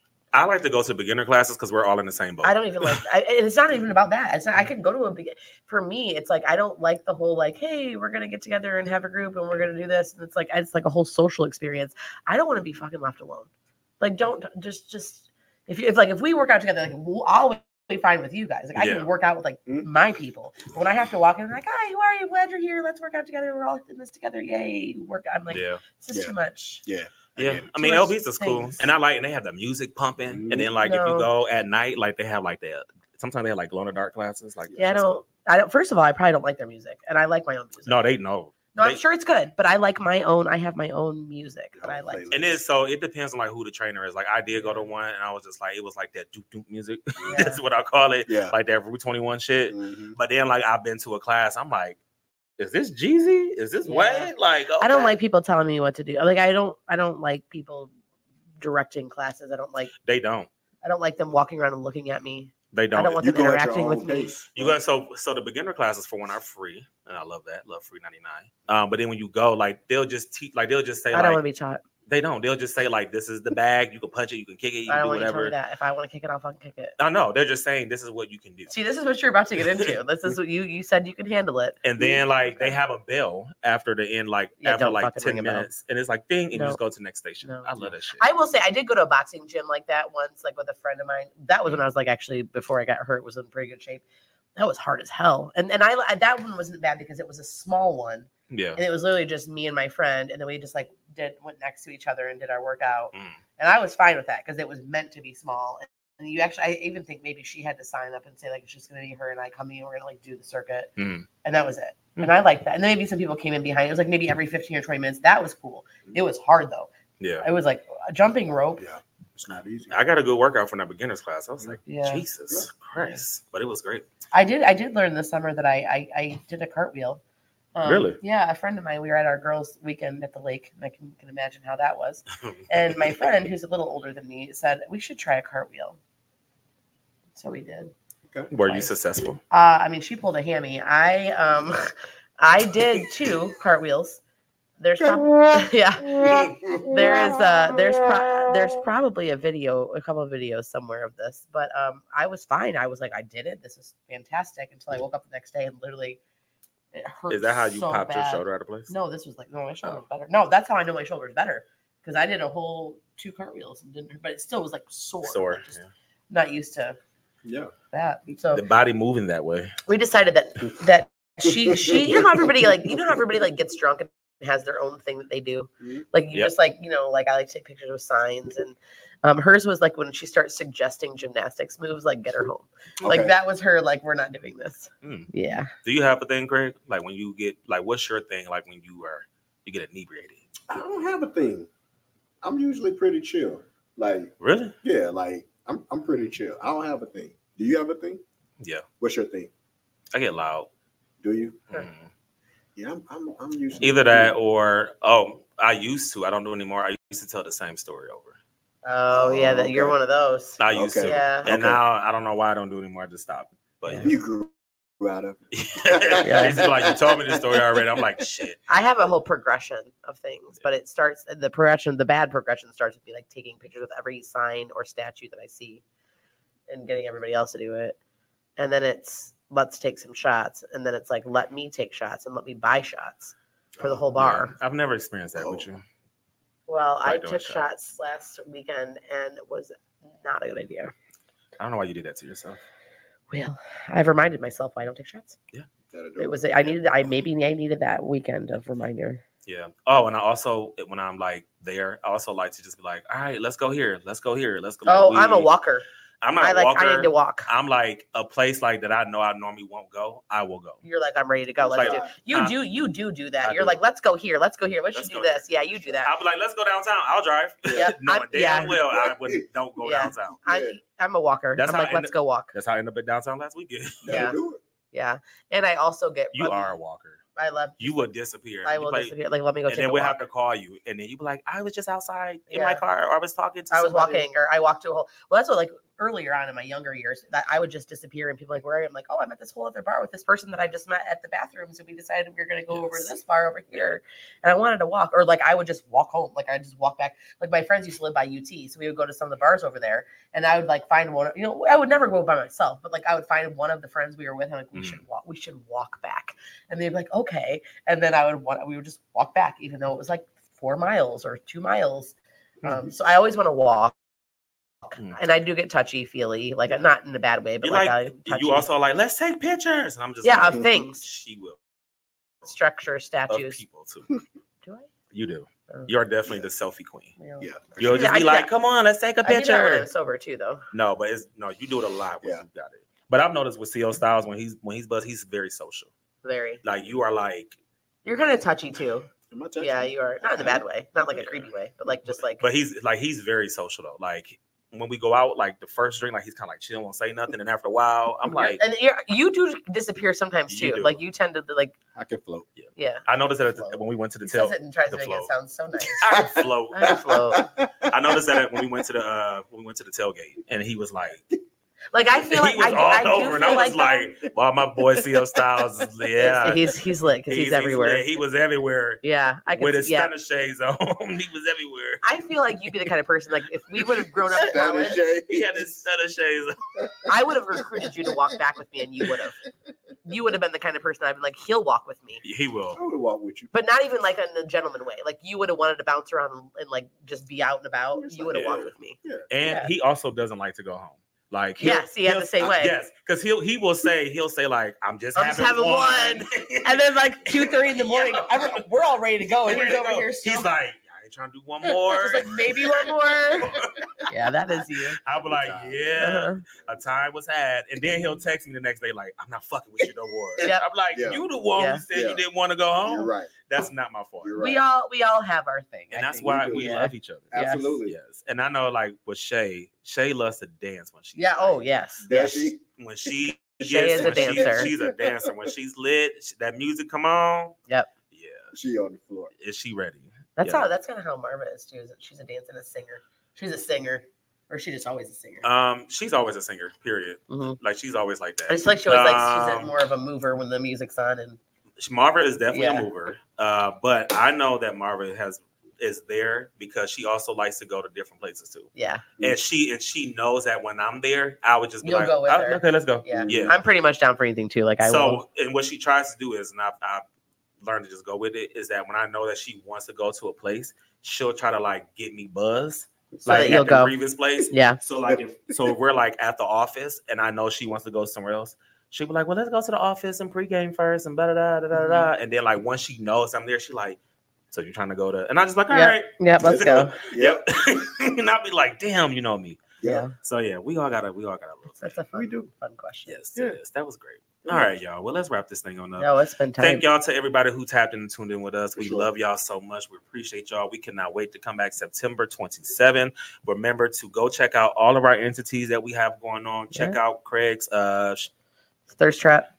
I like to go to beginner classes because we're all in the same boat. I don't even like. And it's not even about that. It's not. I can go to a big. For me, it's like I don't like the whole like, hey, we're gonna get together and have a group and we're gonna do this. And it's like a whole social experience. I don't want to be fucking left alone. Like, don't just if we work out together, like I'll be fine with you guys. Like I Yeah. can work out with like my people. But when I have to walk in, I'm like, hi, who are you? Glad you're here. Let's work out together. We're all in this together. Yay! Work. I'm like, Yeah. this is too much. Yeah. Yeah. I mean, Too much LB's is cool. things. And and they have the music pumping. And then like if No. you go at night, like they have like that. Sometimes they have like glow in the dark classes. Like Yeah, I don't. First of all, I probably don't like their music, and I like my own music. No, they know. No, I'm They- sure it's good, but I like my own. I have my own music that I like. And then so it depends on like who the trainer is. Like I did go to one and I was just like, it was like that doop doop music. Yeah. That's what I call it. Yeah. Like that Route 21 shit. Mhm. But then like I've been to a class, I'm like, is this Jeezy? Is this Yeah. Wayne? Like I don't okay. like people telling me what to do. Like I don't like people directing classes. I don't They don't. like them walking around and looking at me. They don't. I don't want You them go at your interacting own with me. pace. You got so the beginner classes for one are free, and I love that. Love free 99. But then when you go, like they'll just teach, like they'll just say, I don't want like to be taught. they don't. They'll just say like this is the bag. You can punch it. You can kick it. You I can don't do want you to tell me whatever. that. If I want to kick it, I'll fucking kick it. I know. They're just saying this is what you can do. See, this is what you're about to get into. This is what you said you can handle it. And then like they have a bell after the end, like Yeah, after don't like fucking 10 ring a bell. minutes, and it's like ding, and you No. just go to the next station. No. I love that shit. I will say I did go to a boxing gym like that once, like with a friend of mine. That was when I was like actually before I got hurt, was in pretty good shape. That was hard as hell. And I that one wasn't bad because it was a small one. Yeah. And it was literally just me and my friend, and then we just like went next to each other and did our workout. Mm. And I was fine with that because it was meant to be small. And you actually, I even think maybe she had to sign up and say like it's just going to be her and I coming, and we're going to like do the circuit, Mm. and that was it. Mm. And I liked that. And then maybe some people came in behind. It was like maybe every 15 or 20 minutes. That was cool. It was hard though. Yeah. It was like a jumping rope. Yeah. It's not easy. I got a good workout from that beginner's class. I was like, Yeah. Jesus Christ. But it was great. I did learn this summer that I did a cartwheel Really? Yeah, a friend of mine. We were at our girls' weekend at the lake, and I can imagine how that was. And my friend, who's a little older than me, said we should try a cartwheel. So we did. Okay. Were you successful? I mean, she pulled a hammy. I did 2 cartwheels. There's there's probably a couple of videos somewhere of this, but I was fine. I was like, I did it. This is fantastic. Until I woke up the next day and literally it hurt. Is that how you so popped your bad. shoulder out of place? No, this was like my shoulder's better. No, that's how I know my shoulder's better because I did a whole 2 cartwheels and didn't hurt, but it still was like sore. Like, just not used to that. So the body moving that way. we decided that she you know how everybody gets drunk and has their own thing that they do. Like you just like, like I like to take pictures with signs, and hers was like when she starts suggesting gymnastics moves, like get her home. Like that was her, like, we're not doing this. Yeah. Do you have a thing, Craig? Like when you get, like, what's your thing? Like when you get inebriated? I don't have a thing. I'm usually pretty chill. Like, really? Yeah, like I'm pretty chill. I don't have a thing. Do you have a thing? Yeah. What's your thing? I get loud. Do you? Yeah, I'm usually either that or I used to. I don't do it anymore. I used to tell the same story over. Oh yeah, that you're one of those. I used to. Yeah. And now I don't know why I don't do it anymore. I just stopped. But you grew out of it. It's like you told me this story already. I'm like, shit. I have a whole progression of things, but it starts the bad progression starts with me like taking pictures with every sign or statue that I see and getting everybody else to do it. And then it's let's take some shots. And then it's like, let me take shots and let me buy shots for the whole bar. Yeah, I've never experienced that with you. Well, I took shots last weekend and it was not a good idea. I don't know why you did that to yourself. Well, I've reminded myself why I don't take shots. Yeah. It was, I needed that weekend of reminder. Yeah. Oh, and I also, when I'm like there, I also like to just be like, all right, let's go here. Let's go here. Let's go. Oh, I'm a walker. I'm not a walker. I need to walk. I'm like a place like that I know I normally won't go. I will go. You're like, I'm ready to go. Let's do it. You do that. You're like, let's go here. Let's go here. Let's do this. Yeah, you do that. I'll be like, let's go downtown. I'll drive. Yeah. No, damn well I don't go downtown. I'm a walker. I'm like, let's go walk. That's how I ended up at downtown last weekend. Yeah. Yeah. And I also get. You are a walker. I love. You will disappear. I will disappear. Like, let me go. And then we'll have to call you, and then you be like, I was just outside in my car, or I was talking to. I was walking, or I walked to a whole. Well, that's what like earlier on in my younger years that I would just disappear, and people like, where are you? I'm like, oh, I'm at this whole other bar with this person that I just met at the bathroom, so we decided we were going to go over to this bar over here, and I wanted to walk, or like I would just walk home, like I just walk back. Like my friends used to live by UT, so we would go to some of the bars over there, and I would like find one. I would never go by myself, but like I would find one of the friends we were with, and like we should walk back, and they'd be like, okay, and then we would just walk back, even though it was like 4 miles or 2 miles. So I always want to walk. And I do get touchy feely, like not in a bad way, but you also like, let's take pictures. And I'm just of things. She will. Structure, statues. Of people too. Do I? You do. You're definitely the selfie queen. Yeah. You'll just be like, come on, let's take a picture. I do that when I'm sober too, though. No, but you do it a lot when you got it. But I've noticed with CO Styles when he's buzzed, he's very social. Very. Like you are like. You're kind of touchy too. Am I touchy? Yeah, you are. Not in a bad way. Not like a creepy way, but like just like. But he's very social though. Like when we go out, like the first drink, like he's kind of like chill, won't say nothing, and after a while, I'm like. And you do disappear sometimes too. Like you tend to like. I can float. Yeah. I noticed that when we went to the tail. And tries to make it sound so nice. I can float. I can float. I noticed that when we went to the tailgate, and he was like. Like I feel like he was all over, and I was like, "Well, my boy CO Styles, he's lit because he's everywhere. He was everywhere. Yeah, I could, with his stunner shades on, he was everywhere. I feel like you'd be the kind of person like if we would have grown up in college, he had his stunner shades on. I would have recruited you to walk back with me, and you would have. You would have been the kind of person I'd be like, he'll walk with me. He will. I would have walked with you, but not even like in a gentleman way. Like you would have wanted to bounce around and like just be out and about. You would have walked with me. Yeah. And he also doesn't like to go home. Like he had the same way. Yes, because he'll say like I'm just having one. And then like 2:30 in the morning, we're all ready to go, and he's over here. He's like, I ain't trying to do one more. Just like maybe one more. Yeah, that is you. I'll be like, a time was had, and then he'll text me the next day like, I'm not fucking with you no more. Yep. I'm like, you the one who said you didn't want to go home. You're right. That's not my fault. You're right. We all have our thing, and that's why we love each other. Absolutely. Yes. And I know, like with Shay loves to dance when she. Yeah. Oh yes. Does she? When she Shay is a dancer. She's a dancer. When she's lit, that music come on. Yep. Yeah. She on the floor. Is she ready? That's kind of how Marva is too. Is that she's a dancer and a singer. She's a singer, or she just always a singer. She's always a singer. Period. Mm-hmm. Like she's always like that. It's like she always she's more of a mover when the music's on. And Marva is definitely a mover. But I know that Marva is there because she also likes to go to different places too. Yeah. And she knows that when I'm there, I would just be go with her. Okay, let's go. Yeah. I'm pretty much down for anything too. Like and what she tries to do is, and I've learned to just go with it, is that when I know that she wants to go to a place, she'll try to like get me buzzed. So like that you'll at the go. previous place. Yeah. So like if we're like at the office and I know she wants to go somewhere else, she'll be like, well, let's go to the office and pregame first and da. And then like once she knows I'm there, she like, so you're trying to go to, and I just like, all right. Yep, let's go. Yep. And I'll be like, damn, you know me. Yeah. So yeah, we all got a little. That's a fun question. Yes, yes, that was great. All right, y'all. Well, let's wrap this thing on up. No, it's been time. Thank y'all to everybody who tapped in and tuned in with us. We love y'all so much. We appreciate y'all. We cannot wait to come back September 27. Remember to go check out all of our entities that we have going on. Check out Craig's Thirst Trap.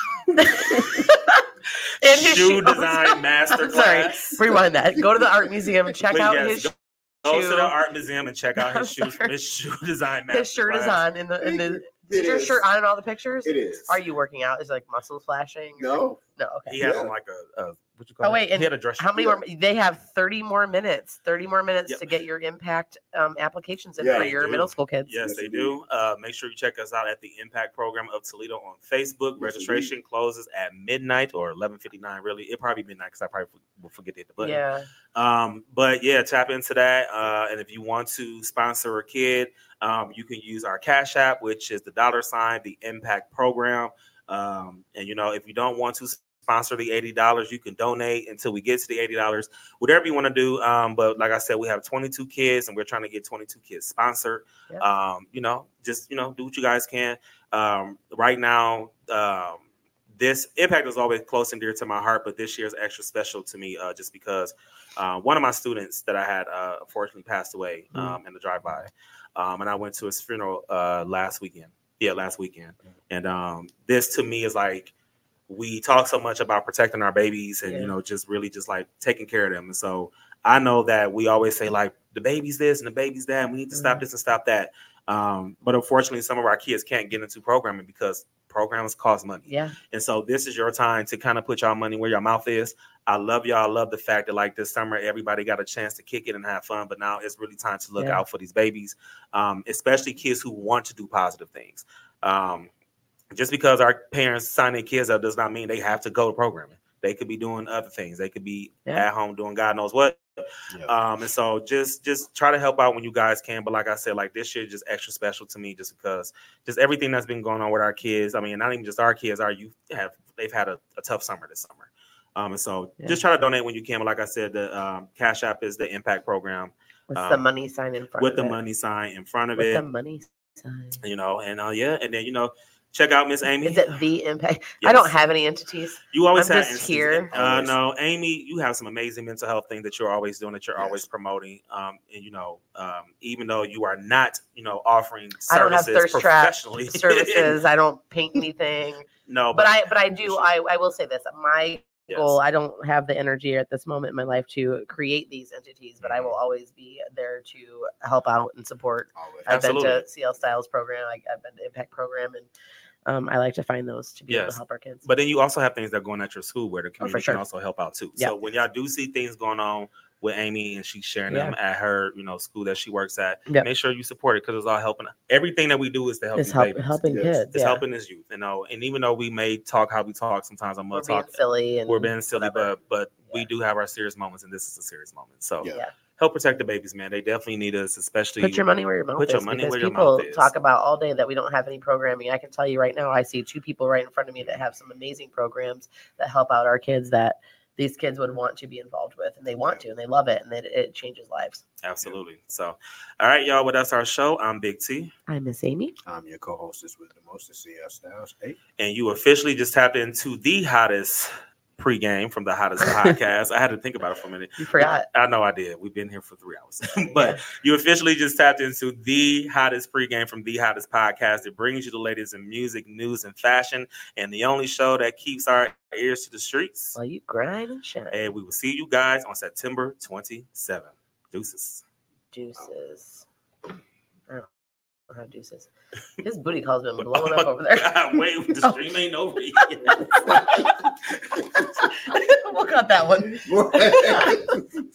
Shoe design masterclass. Sorry, rewind that. Go to the art museum and check out his shoe. Go to the art museum and check out his shoes. His shoe design masterclass. His shirt is on in the. Is your shirt on in all the pictures? It is. Are you working out? Is it like muscles flashing? No. Okay. He had on like a what you call it? Oh wait, and he had a dress. How many more? They have 30 more minutes. 30 more minutes to get your impact applications in for your middle school kids. Yes, they do. Make sure you check us out at the Impact Program of Toledo on Facebook. Registration closes at midnight or 11:59. Really, it probably midnight because I probably will forget to hit the button. Yeah. But yeah, tap into that. And if you want to sponsor a kid, you can use our Cash App, which is the $ the Impact Program. And you know, if you don't want to sponsor the $80, you can donate until we get to the $80, whatever you want to do. But like I said, we have 22 kids and we're trying to get 22 kids sponsored. You know, just, you know, do what you guys can. Right now, this Impact is always close and dear to my heart, but this year is extra special to me just because one of my students that I had unfortunately passed away in the drive-by. And I went to his funeral last weekend. Yeah, last weekend. And this to me is like, we talk so much about protecting our babies and, you know, just really just like taking care of them. And so I know that we always say like the baby's this and the baby's that, and we need to stop this and stop that. But unfortunately, some of our kids can't get into programming because programs cost money. Yeah. And so this is your time to kind of put y'all money where your mouth is. I love y'all. I love the fact that like this summer, everybody got a chance to kick it and have fun. But now it's really time to look out for these babies, especially kids who want to do positive things. Just because our parents sign their kids up does not mean they have to go to programming. They could be doing other things. They could be at home doing God knows what. And so just try to help out when you guys can. But like I said, like this year just extra special to me just because just everything that's been going on with our kids. I mean, not even just our kids, our youth they've had a tough summer this summer. And so just try to donate when you can. But like I said, the Cash App is the Impact Program. With the money sign in front with of it. the money sign in front of with it. The money sign. You know, and and then, you know, check out Miss Amy. Is it the Impact? Yes. I don't have any entities. You always I'm have just here. No, Amy, you have some amazing mental health things that you're always doing, that you're always promoting. And you know, even though you are not, you know, offering services, I don't have thirst trap professionally. services. I don't paint anything. No, but I do. I will say this. My goal, I don't have the energy at this moment in my life to create these entities, but I will always be there to help out and support. I've been to CL Styles program. I've been to Impact program, and I like to find those to be able to help our kids. But then you also have things that are going at your school where the community can also help out too. So when y'all do see things going on with Amy and she's sharing them at her, you know, school that she works at, make sure you support it because it's all helping. Everything that we do is to help these babies. Helping kids. It's helping this youth, you know. And even though we may talk how we talk sometimes, we're being silly, but we do have our serious moments, and this is a serious moment. So help protect the babies, man. They definitely need us, especially. Put your money where your mouth is. Put your money where your mouth is. People talk about all day that we don't have any programming. I can tell you right now, I see 2 people right in front of me that have some amazing programs that help out our kids that these kids would want to be involved with, and they want to, and they love it, and it changes lives. Absolutely. So, all right, y'all. Well, that's our show. I'm Big T. I'm Miss Amy. I'm your co-hostess with the most, CL Styles. And you officially just tapped into the hottest pregame from the hottest podcast. I had to think about it for a minute. You forgot. I know I did. We've been here for 3 hours. But you officially just tapped into the hottest pregame from the hottest podcast. It brings you the latest in music, news, and fashion, and the only show that keeps our ears to the streets. Well, you grind and shine. And we will see you guys on September 27th. Deuces. Deuces. I don't have deuces. His booty call's been blowing up over there. God, wait, the stream ain't over yet. We'll cut that one.